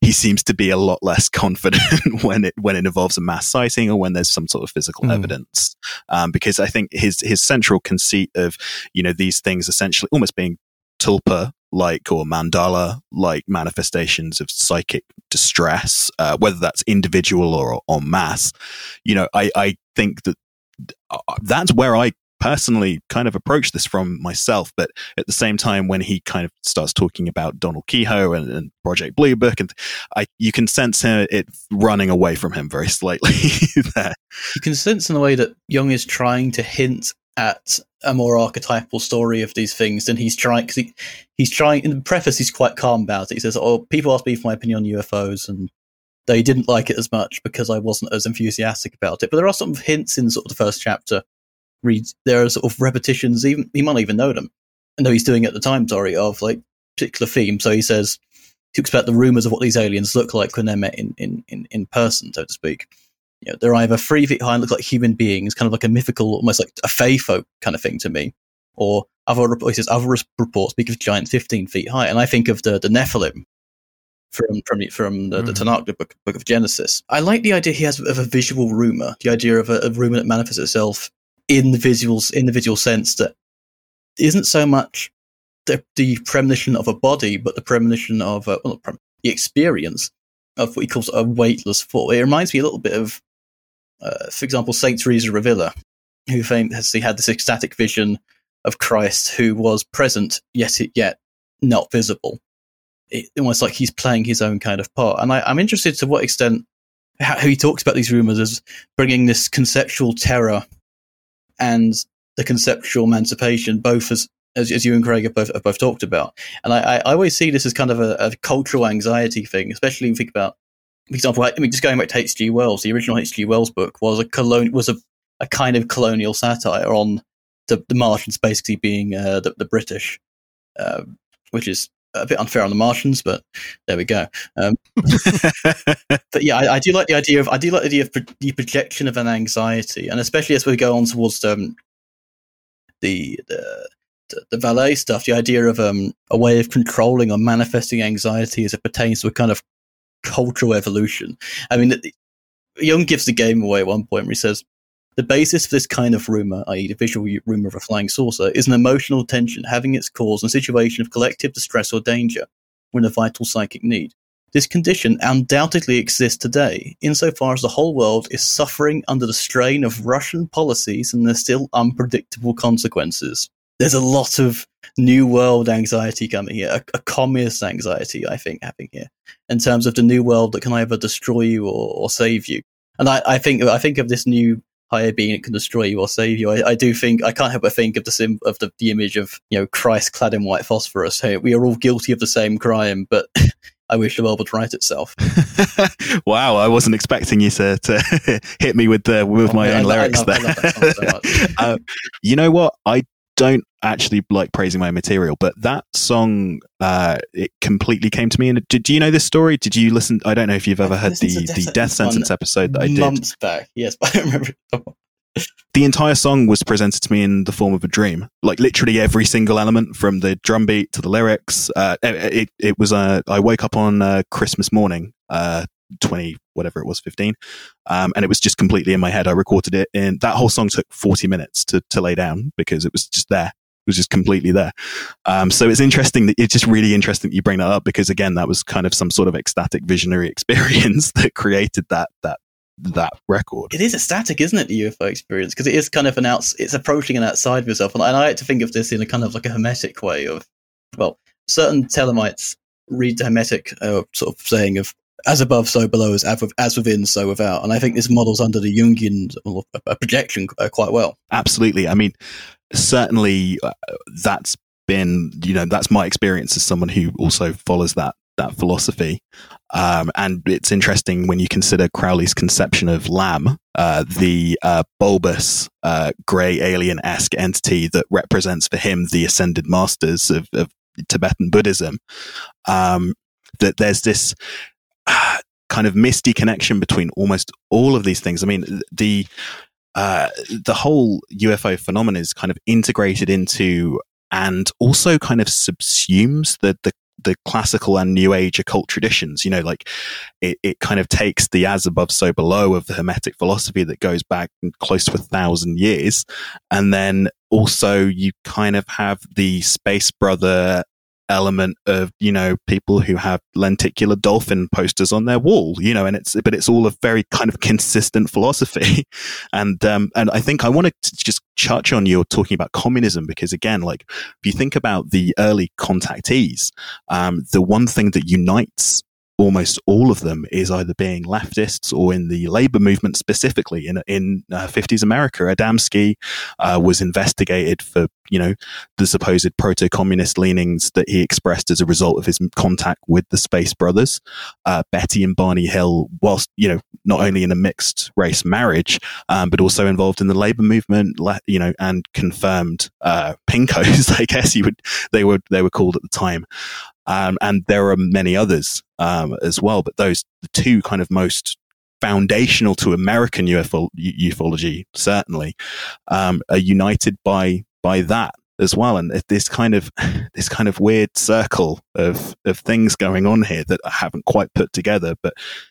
[SPEAKER 4] a lot less confident when it involves a mass sighting or when there's some sort of physical evidence, because I think his central conceit of these things essentially almost being tulpa-like or mandala-like manifestations of psychic distress, whether that's individual or en masse. I think that's where I personally kind of approach this from myself. But at the same time, when he kind of starts talking about Donald Kehoe and Project Blue Book, and you can sense it running away from him very slightly there.
[SPEAKER 5] You can sense in the way that Jung is trying to hint at a more archetypal story of these things than he's trying, because he's trying, in the preface, he's quite calm about it. He says, people asked me for my opinion on UFOs, and they didn't like it as much because I wasn't as enthusiastic about it. But there are some hints in sort of the first chapter. There are sort of repetitions, even he might not even know them. I know he's doing it at the time, of like particular theme. So he says, he talks about the rumors of what these aliens look like when they're met in person, so to speak. They're either 3 feet high and look like human beings, kind of like a mythical, almost like a fae folk kind of thing to me. Or other reports speak of giants 15 feet high. And I think of the Nephilim from the Tanakh, the book of Genesis. I like the idea he has of a visual rumor, the idea of a rumor that manifests itself in the visual sense that isn't so much the premonition of a body, but the premonition of the experience of what he calls a weightless thought. It reminds me a little bit of, for example, Saint Teresa of Avila, who famously had this ecstatic vision of Christ who was present, yet not visible. Almost like he's playing his own kind of part. And I'm interested to what extent how he talks about these rumors as bringing this conceptual terror and the conceptual emancipation, both as you and Craig have both talked about. And I always see this as kind of a cultural anxiety thing, especially when you think about, for example, just going back to H.G. Wells, the original H.G. Wells book was a kind of colonial satire on the Martians basically being the British, which is a bit unfair on the Martians, but there we go. But yeah, I do like the idea of the projection of an anxiety, and especially as we go on towards the valet stuff, the idea of a way of controlling or manifesting anxiety as it pertains to a kind of cultural evolution. I mean, Jung gives the game away at one point where he says, the basis for this kind of rumor, i.e. the visual rumor of a flying saucer, is an emotional tension having its cause in a situation of collective distress or danger, when a vital psychic need. This condition undoubtedly exists today, insofar as the whole world is suffering under the strain of Russian policies and their still unpredictable consequences. There's a lot of new world anxiety coming here, a communist anxiety, I think, happening here, in terms of the new world that can either destroy you or save you. And I think of this new higher being that can destroy you or save you. I do think, I can't help but think of the image of, Christ clad in white phosphorus. Hey, we are all guilty of the same crime, but I wish the world would right itself.
[SPEAKER 4] Wow, I wasn't expecting you to hit me with my own lyrics there.
[SPEAKER 5] I love that song so much.
[SPEAKER 4] You know what? don't actually like praising my material, but that song, it completely came to me. And do you know this story? Did you listen? I don't know if you've ever heard the Death Sentence episode that I did
[SPEAKER 5] months back. Yes, but I don't remember.
[SPEAKER 4] The entire song was presented to me in the form of a dream, like literally every single element, from the drum beat to the lyrics. It was I woke up on Christmas morning, 20 whatever it was, 15, and it was just completely in my head. I recorded it in that whole song took 40 minutes to lay down because it was just there. It was just completely there. So it's interesting it's just really interesting that you bring that up, because again, that was kind of some sort of ecstatic visionary experience that created that record.
[SPEAKER 5] It is ecstatic, isn't it, the UFO experience? Because it is kind of it's approaching an outside of yourself. And I like to think of this in a kind of like a hermetic way of, well, certain Thelemites read the hermetic sort of saying of as above, so below, as within, so without. And I think this models under the Jungian projection quite well.
[SPEAKER 4] Absolutely. I mean, certainly that's been, that's my experience as someone who also follows that philosophy. And it's interesting when you consider Crowley's conception of Lam, the bulbous, grey alien-esque entity that represents for him the ascended masters of Tibetan Buddhism, that there's this kind of misty connection between almost all of these things. I mean, the whole UFO phenomenon is kind of integrated into and also kind of subsumes the classical and New Age occult traditions. Like it kind of takes the as above, so below of the Hermetic philosophy that goes back close to 1,000 years. And then also you kind of have the space brother element of, people who have lenticular dolphin posters on their wall, and it's all a very kind of consistent philosophy. And I think I want to just touch on you talking about communism, because again, like if you think about the early contactees, the one thing that unites almost all of them is either being leftists or in the labor movement, specifically in 50s America. Adamski was investigated for, the supposed proto-communist leanings that he expressed as a result of his contact with the Space Brothers. Betty and Barney Hill, whilst, not only in a mixed race marriage, but also involved in the labor movement, and confirmed pinkos, I guess they were called at the time. And there are many others as well, but those the two kind of most foundational to American ufology certainly are united by that as well. And this kind of weird circle of things going on here that I haven't quite put together, but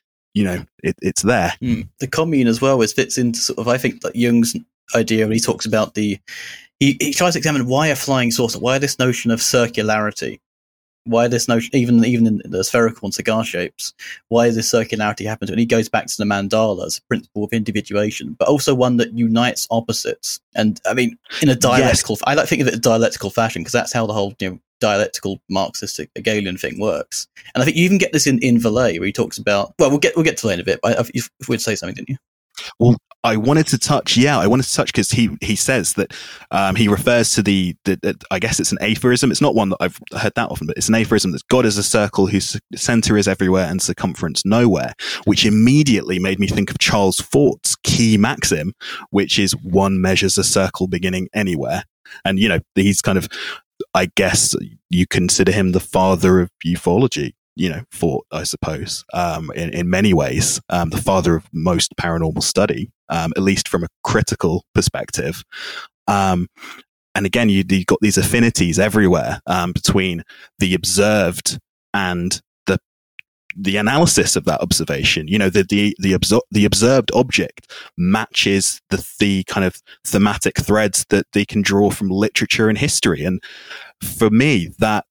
[SPEAKER 4] it's there.
[SPEAKER 5] The commune as well fits into sort of, I think, like Jung's idea when he talks about he tries to examine why a flying saucer, why this notion of circularity. Why this notion, even in the spherical and cigar shapes, why this circularity happens? And he goes back to the mandala as a principle of individuation, but also one that unites opposites. And I mean, in a dialectical, I like to think of it in a dialectical fashion, because that's how the whole dialectical Marxist Hegelian thing works. And I think you even get this in Vallée, where he talks about. Well, we'll get to Vallée in a bit. But if we'd say something, didn't you?
[SPEAKER 4] Well, I wanted to touch because he says that he refers to the I guess it's an aphorism. It's not one that I've heard that often, but it's an aphorism that God is a circle whose center is everywhere and circumference nowhere, which immediately made me think of Charles Fort's key maxim, which is one measures a circle beginning anywhere. And, he's kind of, I guess you consider him the father of ufology. Fort, I suppose, in many ways, the father of most paranormal study, at least from a critical perspective. And again, you've got these affinities everywhere between the observed and the analysis of that observation. The observed object matches the kind of thematic threads that they can draw from literature and history. And for me, that,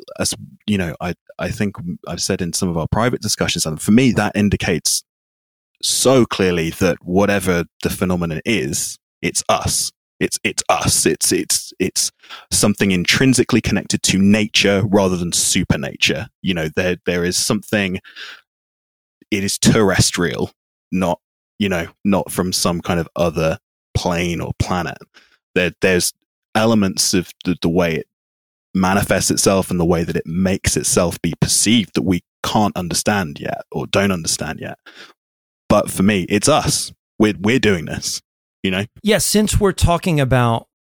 [SPEAKER 4] I think I've said in some of our private discussions, and for me, that indicates so clearly that whatever the phenomenon is, it's us. It's us. It's something intrinsically connected to nature rather than supernature. There is something. It is terrestrial, not from some kind of other plane or planet. There's elements of the way it manifests itself and the way that it makes itself be perceived that we can't understand yet or don't understand yet. But for me, it's us. We're doing this.
[SPEAKER 1] Yes, since we're talking about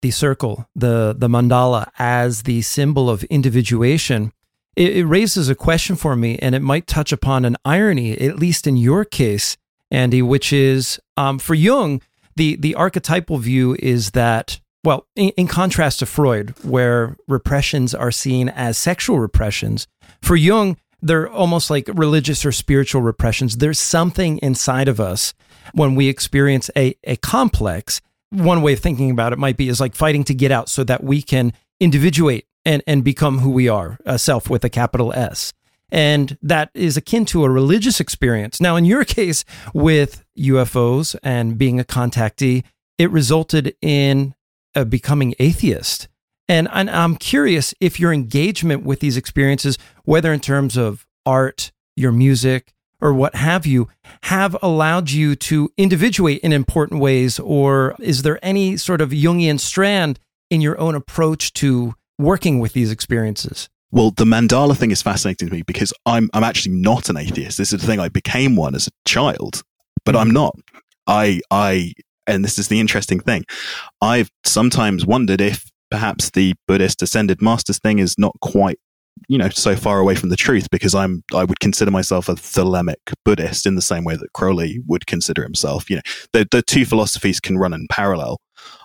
[SPEAKER 1] circle, the mandala, as the symbol of individuation, it raises a question for me, and it might touch upon an irony, at least in your case, Andy, which is for Jung, the archetypal view is that, well, in contrast to Freud, where repressions are seen as sexual repressions, for Jung, they're almost like religious or spiritual repressions. There's something inside of us when we experience a complex. One way of thinking about it might be is like fighting to get out so that we can individuate and become who we are, a self with a capital S. And that is akin to a religious experience. Now, in your case with UFOs and being a contactee, it resulted in becoming atheist. And I'm curious if your engagement with these experiences, whether in terms of art, your music, or what have you, have allowed you to individuate in important ways, or is there any sort of Jungian strand in your own approach to working with these experiences?
[SPEAKER 4] Well, the mandala thing is fascinating to me because I'm actually not an atheist. This is the thing. I became one as a child, but I'm not. And this is the interesting thing. I've sometimes wondered if perhaps the Buddhist ascended masters thing is not quite, so far away from the truth, because I would consider myself a thelemic Buddhist in the same way that Crowley would consider himself. The two philosophies can run in parallel,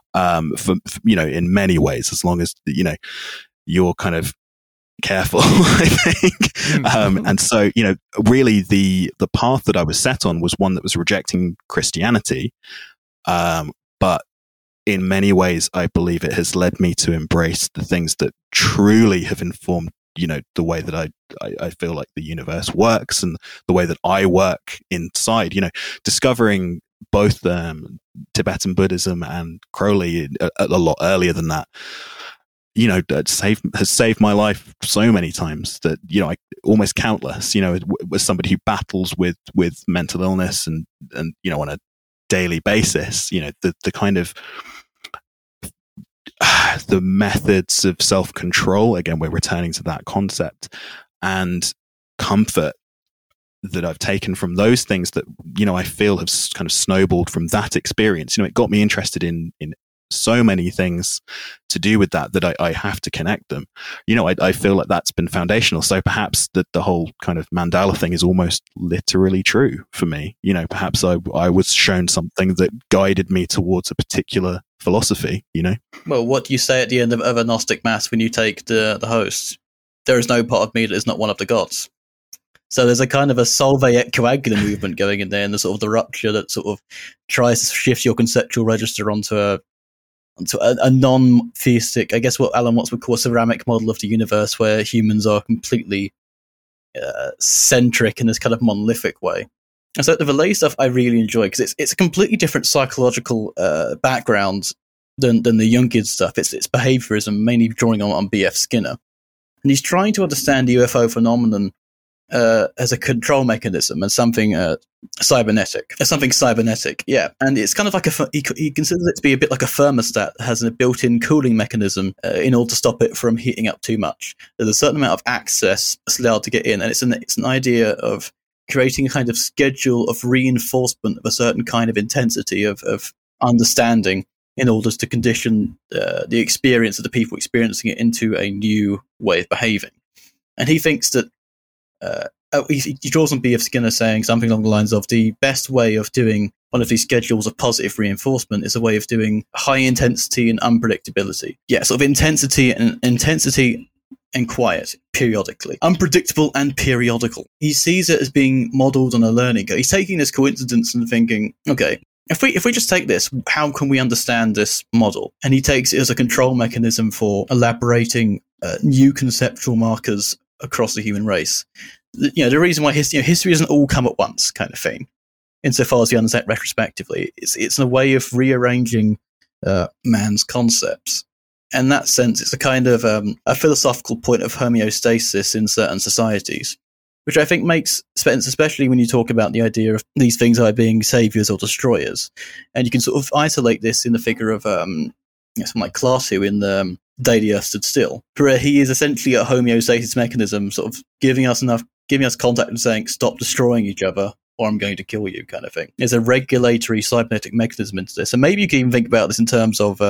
[SPEAKER 4] in many ways, as long as, you're kind of careful, I think. And so, really the path that I was set on was one that was rejecting Christianity. But in many ways, I believe it has led me to embrace the things that truly have informed, the way that I feel like the universe works and the way that I work inside, discovering both Tibetan Buddhism and Crowley a lot earlier than that. Has saved my life so many times that, I almost countless, as somebody who battles with mental illness and, on a daily basis, the kind of, the methods of self-control, again, we're returning to that concept, and comfort that I've taken from those things that, I feel have kind of snowballed from that experience. It got me interested in so many things to do with that I have to connect them. I feel like that's been foundational. So perhaps the whole kind of mandala thing is almost literally true for me. Perhaps I was shown something that guided me towards a particular philosophy,
[SPEAKER 5] Well, what do you say at the end of a Gnostic Mass when you take the host? There is no part of me that is not one of the gods. So there's a kind of a Solve et Coagula movement going in there, and the sort of the rupture that sort of tries to shift your conceptual register onto a non-theistic, I guess what Alan Watts would call a ceramic model of the universe, where humans are completely centric in this kind of monolithic way. And so the Vallée stuff I really enjoy because it's a completely different psychological background than the Jungian stuff. It's behaviorism, mainly drawing on B.F. Skinner. And he's trying to understand the UFO phenomenon as a control mechanism and something cybernetic. Yeah. And it's kind of like he considers it to be a bit like a thermostat that has a built-in cooling mechanism in order to stop it from heating up too much. There's a certain amount of access that's allowed to get in, and it's an idea of creating a kind of schedule of reinforcement of a certain kind of intensity of understanding in order to condition the experience of the people experiencing it into a new way of behaving. And he thinks that he draws on B.F. Skinner saying something along the lines of the best way of doing one of these schedules of positive reinforcement is a way of doing high intensity and unpredictability. Yeah, sort of intensity and quiet periodically. Unpredictable and periodical. He sees it as being modeled on a learning curve. He's taking this coincidence and thinking, okay, if we just take this, how can we understand this model? And he takes it as a control mechanism for elaborating new conceptual markers across the human race. The reason why history doesn't all come at once, kind of thing, insofar as we understand it retrospectively. It's a way of rearranging man's concepts. In that sense, it's a kind of a philosophical point of homeostasis in certain societies, which I think makes sense, especially when you talk about the idea of these things either being saviors or destroyers. And you can sort of isolate this in the figure of someone like Klaatu in the Day the Earth Stood Still, where he is essentially a homeostasis mechanism, sort of giving us contact and saying, stop destroying each other, or I'm going to kill you, kind of thing. There's a regulatory cybernetic mechanism into this. And maybe you can even think about this in terms of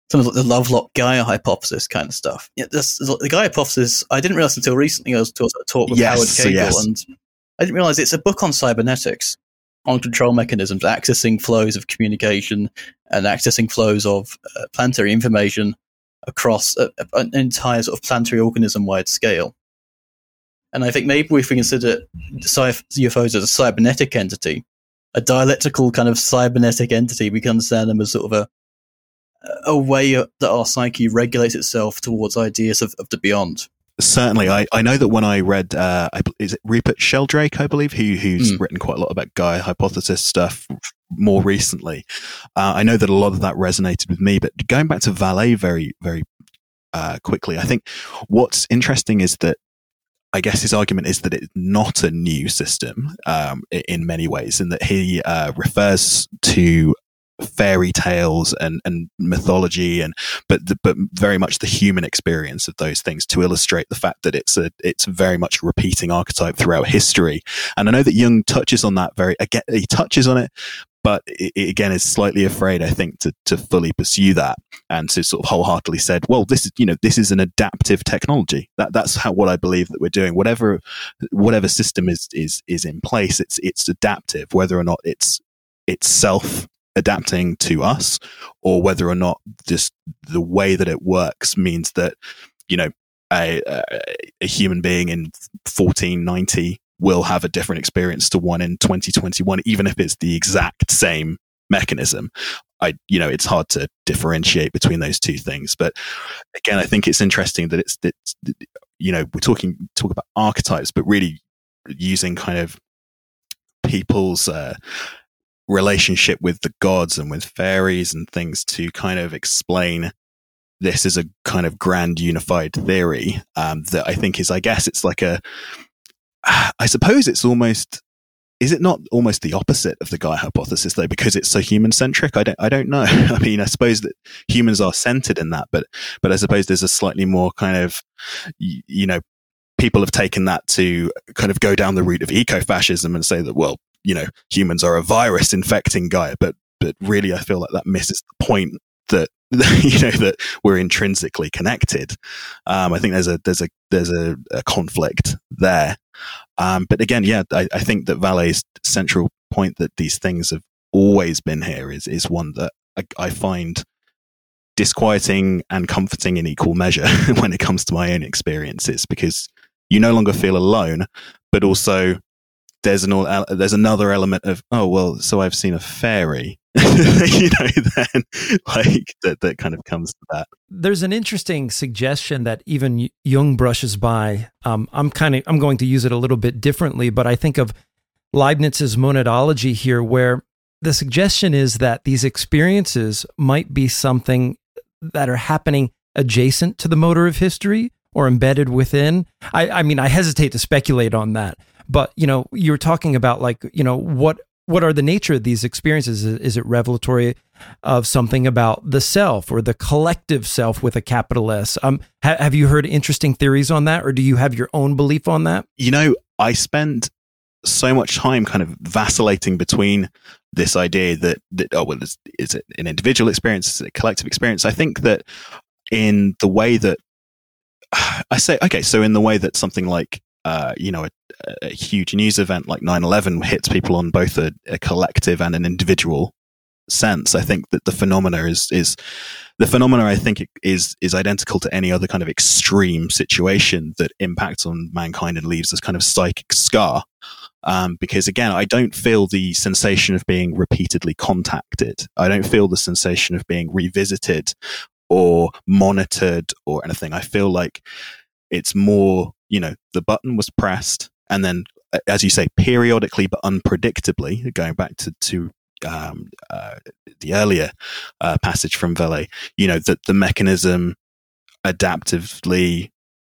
[SPEAKER 5] some of the Lovelock Gaia hypothesis kind of stuff. Yeah, the Gaia hypothesis, I didn't realize until recently. I was taught a talk with Howard Cagle, and I didn't realize it's a book on cybernetics, on control mechanisms, accessing flows of communication and accessing flows of planetary information across an entire sort of planetary organism-wide scale. And I think maybe if we consider UFOs as a cybernetic entity, a dialectical kind of cybernetic entity, we can understand them as sort of a way that our psyche regulates itself towards ideas of the beyond.
[SPEAKER 4] Certainly. I know that when I read, is it Rupert Sheldrake, I believe, who's written quite a lot about Gaia hypothesis stuff more recently. I know that a lot of that resonated with me, but going back to Vallée very, very quickly, I think what's interesting is that I guess his argument is that it's not a new system in many ways, and that he refers to fairy tales and mythology but very much the human experience of those things to illustrate the fact that it's very much a repeating archetype throughout history. And I know that Jung touches on that he touches on it, but it again is slightly afraid, I think, to fully pursue that, and to sort of wholeheartedly said, well, this is an adaptive technology. That's what I believe that we're doing. Whatever system is in place, it's adaptive, whether or not it's self adapting to us, or whether or not just the way that it works means that, a human being in 1490 will have a different experience to one in 2021, even if it's the exact same mechanism. It's hard to differentiate between those two things. But again, I think it's interesting that we talk about archetypes, but really using kind of people's relationship with the gods and with fairies and things to kind of explain this as a kind of grand unified theory that I think is, I guess it's like I suppose it's almost, is it not almost the opposite of the Gaia hypothesis though, because it's so human centric? I don't know. I mean, I suppose that humans are centered in that, but I suppose there's a slightly more kind of, people have taken that to kind of go down the route of eco-fascism and say that, well, humans are a virus infecting Gaia, but really I feel like that misses the point that that we're intrinsically connected. I think there's a conflict there. But again, I think that Vallée's central point that these things have always been here is one that I find disquieting and comforting in equal measure when it comes to my own experiences, because you no longer feel alone, but also there's another element of, oh, well, so I've seen a fairy, then like that kind of comes to that.
[SPEAKER 1] There's an interesting suggestion that even Jung brushes by. I'm going to use it a little bit differently, but I think of Leibniz's monadology here, where the suggestion is that these experiences might be something that are happening adjacent to the motor of history or embedded within. I mean, I hesitate to speculate on that. But, you're talking about what are the nature of these experiences? Is it revelatory of something about the self or the collective self with a capital S? Have you heard interesting theories on that, or do you have your own belief on that?
[SPEAKER 4] I spend so much time kind of vacillating between this idea that is it an individual experience? Is it a collective experience? I think that in the way that I say, okay, so in the way that something like a huge news event like 9/11 hits people on both a collective and an individual sense, I think that the phenomena I think is identical to any other kind of extreme situation that impacts on mankind and leaves this kind of psychic scar. Because again, I don't feel the sensation of being repeatedly contacted. I don't feel the sensation of being revisited or monitored or anything. I feel like it's more, the button was pressed, and then, as you say, periodically but unpredictably, going back to the earlier passage from Vallée, that the mechanism adaptively,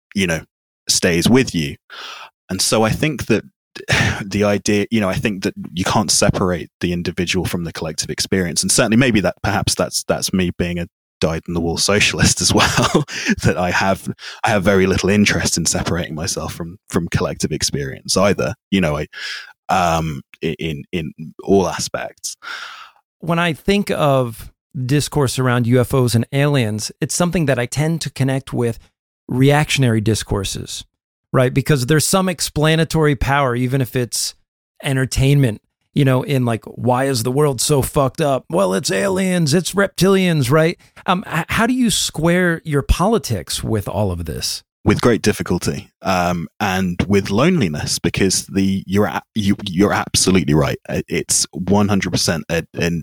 [SPEAKER 4] stays with you. And so I think that the idea, I think that you can't separate the individual from the collective experience. And certainly maybe perhaps that's me being a dyed-in-the-wool socialist as well, that I have very little interest in separating myself from collective experience either, in all aspects.
[SPEAKER 1] When I think of discourse around UFOs and aliens, it's something that I tend to connect with reactionary discourses, right? Because there's some explanatory power, even if it's entertainment, in like, why is the world so fucked up? Well, it's aliens, it's reptilians, right? How do you square your politics with all of this?
[SPEAKER 4] With great difficulty, and with loneliness, because you're absolutely right. It's 100%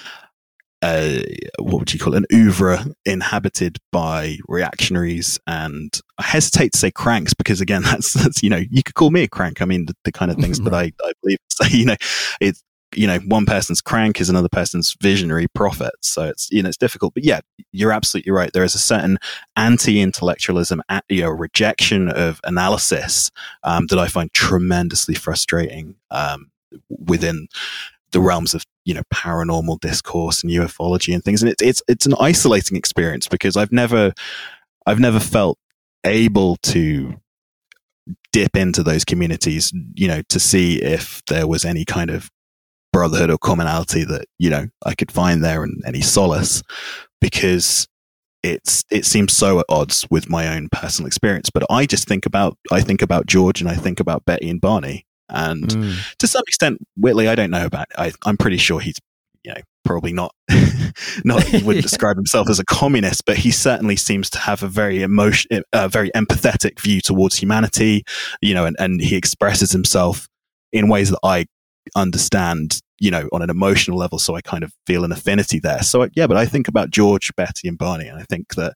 [SPEAKER 4] what would you call it? An oeuvre inhabited by reactionaries, and I hesitate to say cranks because again, that's you could call me a crank. I mean, the kind of things that I believe. So it's one person's crank is another person's visionary prophet. So it's it's difficult. But yeah, you're absolutely right. There is a certain anti-intellectualism, rejection of analysis that I find tremendously frustrating within the realms of paranormal discourse and ufology and things, and it's an isolating experience because I've never felt able to dip into those communities, to see if there was any kind of brotherhood or commonality that I could find there and any solace, because it seems so at odds with my own personal experience. But I think about George and I think about Betty and Barney. And to some extent, Whitley, I don't know about. I'm pretty sure he's, probably not. He wouldn't describe himself as a communist, but he certainly seems to have a very very empathetic view towards humanity. And he expresses himself in ways that I understand, on an emotional level. So I kind of feel an affinity there. So yeah, but I think about George, Betty, and Barney, and I think that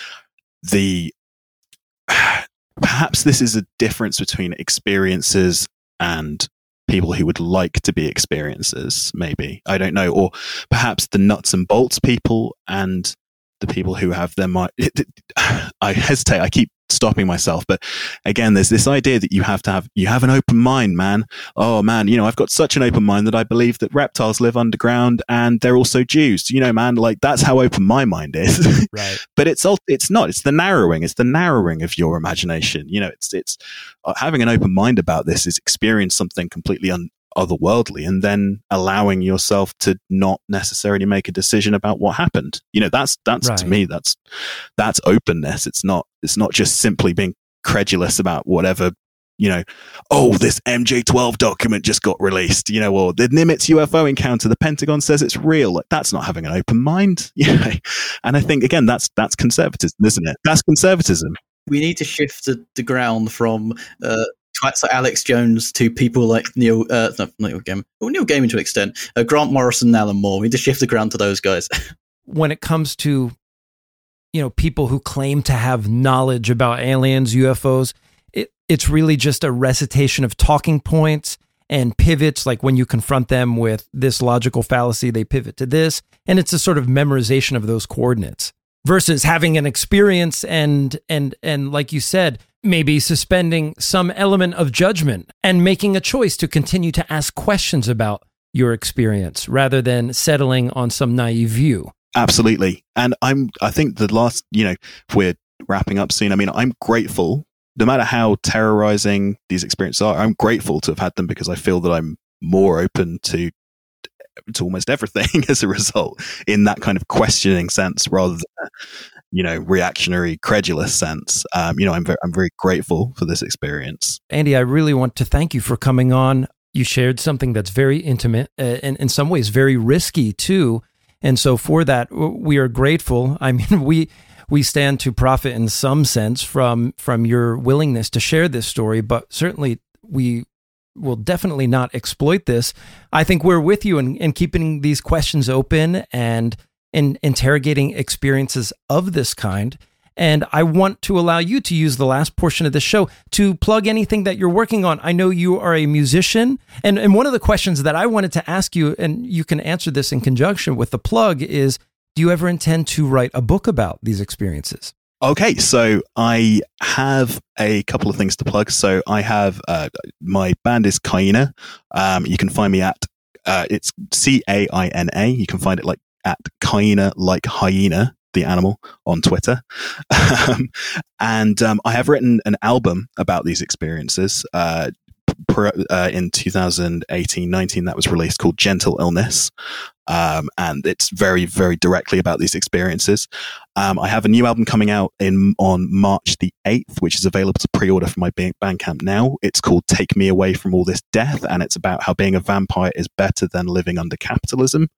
[SPEAKER 4] perhaps this is a difference between experiences and people who would like to be experiencers, maybe. I don't know. Or perhaps the nuts and bolts people and the people who have their mind. I hesitate. I keep stopping myself. But again, there's this idea that you have an open mind, man. Oh man, I've got such an open mind that I believe that reptiles live underground and they're also Jews. Man, like that's how open my mind is.
[SPEAKER 1] Right.
[SPEAKER 4] But it's not. It's the narrowing. It's the narrowing of your imagination. It's having an open mind about this is experience something completely otherworldly, and then allowing yourself to not necessarily make a decision about what happened. That's right. To me, that's openness. It's not just simply being credulous about whatever, this MJ12 document just got released, or the Nimitz UFO encounter, the Pentagon says it's real. Like, that's not having an open mind. And I think, again, that's conservatism, isn't it? That's conservatism.
[SPEAKER 5] We need to shift the ground from twats like Alex Jones to people like Neil Gaiman to an extent, Grant Morrison and Alan Moore. We need to shift the ground to those guys.
[SPEAKER 1] When it comes to, people who claim to have knowledge about aliens, UFOs, it's really just a recitation of talking points and pivots. Like when you confront them with this logical fallacy, they pivot to this. And it's a sort of memorization of those coordinates versus having an experience and like you said, maybe suspending some element of judgment and making a choice to continue to ask questions about your experience rather than settling on some naive view.
[SPEAKER 4] Absolutely. And I think the last, if we're wrapping up soon, I mean, I'm grateful, no matter how terrorizing these experiences are, I'm grateful to have had them because I feel that I'm more open to almost everything as a result, in that kind of questioning sense rather than, reactionary, credulous sense. I'm very grateful for this experience.
[SPEAKER 1] Andy, I really want to thank you for coming on. You shared something that's very intimate and in some ways very risky too. And so for that, we are grateful. I mean, we stand to profit in some sense from your willingness to share this story, but certainly we will definitely not exploit this. I think we're with you in keeping these questions open and in interrogating experiences of this kind. And I want to allow you to use the last portion of the show to plug anything that you're working on. I know you are a musician. And one of the questions that I wanted to ask you, and you can answer this in conjunction with the plug, is do you ever intend to write a book about these experiences?
[SPEAKER 4] Okay, so I have a couple of things to plug. So I have my band is Kaina. You can find me at it's Caina. You can find it at Kaina, like hyena, the animal, on Twitter. And I have written an album about these experiences, in 2018-19 that was released called Gentle Illness. And it's very, very directly about these experiences. I have a new album coming out on March the 8th, which is available to pre-order from my Bandcamp now. It's called Take Me Away From All This Death, and it's about how being a vampire is better than living under capitalism.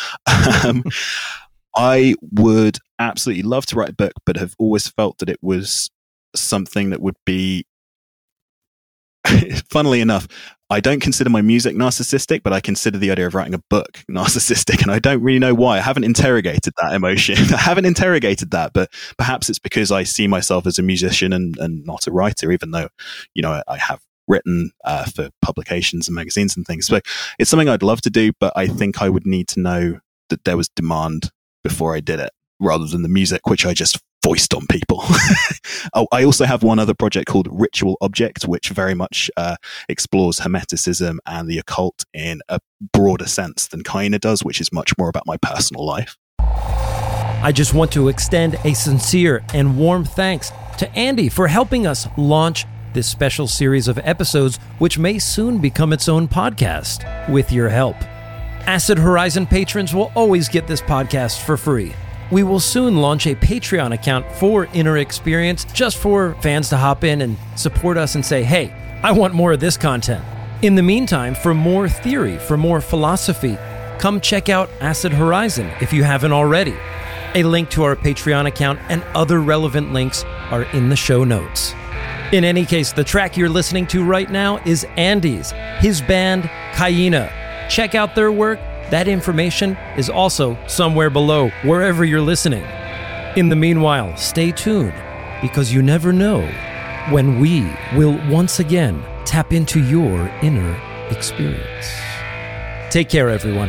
[SPEAKER 4] I would absolutely love to write a book, but have always felt that it was something that would be, funnily enough, I don't consider my music narcissistic, but I consider the idea of writing a book narcissistic, and I don't really know why. I haven't interrogated that emotion. I haven't interrogated that, but perhaps it's because I see myself as a musician and not a writer, even though, you know, I have written for publications and magazines and things. So it's something I'd love to do, but I think I would need to know that there was demand before I did it, rather than the music, which I just foist on people. Oh, I also have one other project called Ritual Object, which very much explores Hermeticism and the occult in a broader sense than Kaina does, which is much more about my personal life.
[SPEAKER 1] I just want to extend a sincere and warm thanks to Andy for helping us launch this special series of episodes, which may soon become its own podcast with your help. Acid Horizon patrons will always get this podcast for free. We will soon launch a Patreon account for Inner Experience, just for fans to hop in and support us and say, hey, I want more of this content. In the meantime, for more theory, for more philosophy, come check out Acid Horizon if you haven't already. A link to our Patreon account and other relevant links are in the show notes. In any case, the track you're listening to right now is Andy's, his band, Kaina. Check out their work. That information is also somewhere below, wherever you're listening. In the meanwhile, stay tuned, because you never know when we will once again tap into your inner experience. Take care, everyone.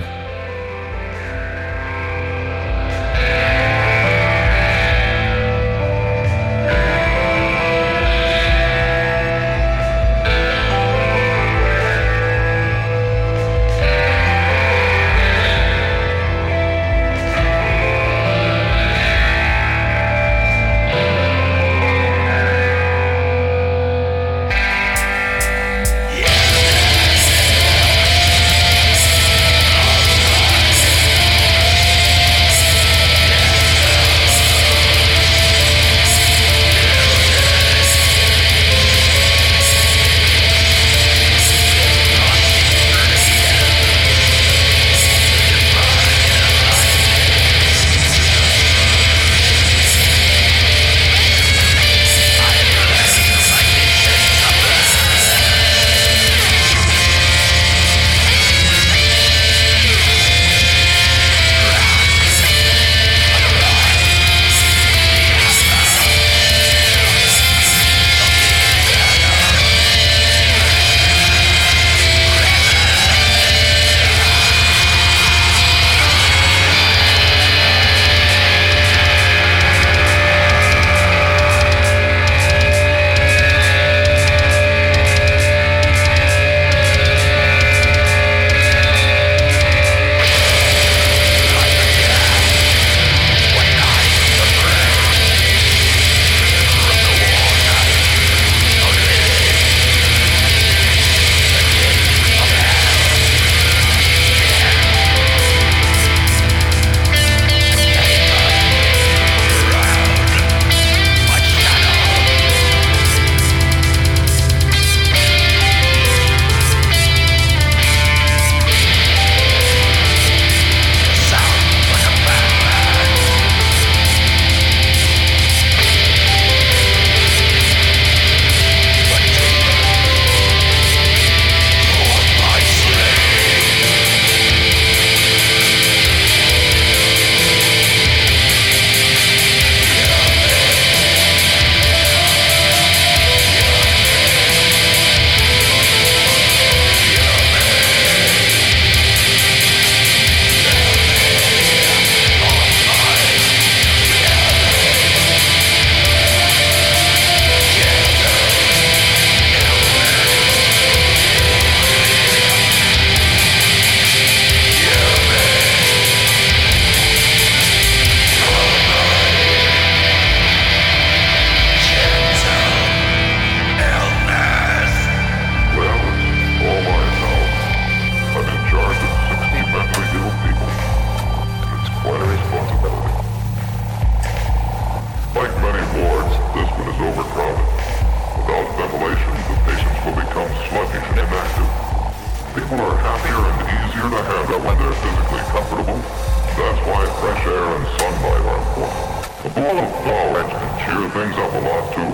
[SPEAKER 2] ball of knowledge can cheer things up a lot too.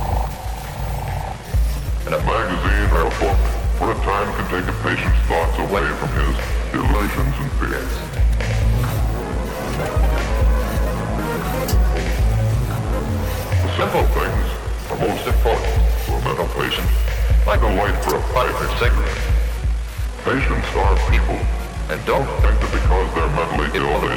[SPEAKER 2] And a magazine or a book for a time can take a patient's thoughts away from his elations and fears. The simple things are most important to a mental patient, like a light for a pipe or cigarette. Patients are people, and don't think that because they're mentally ill they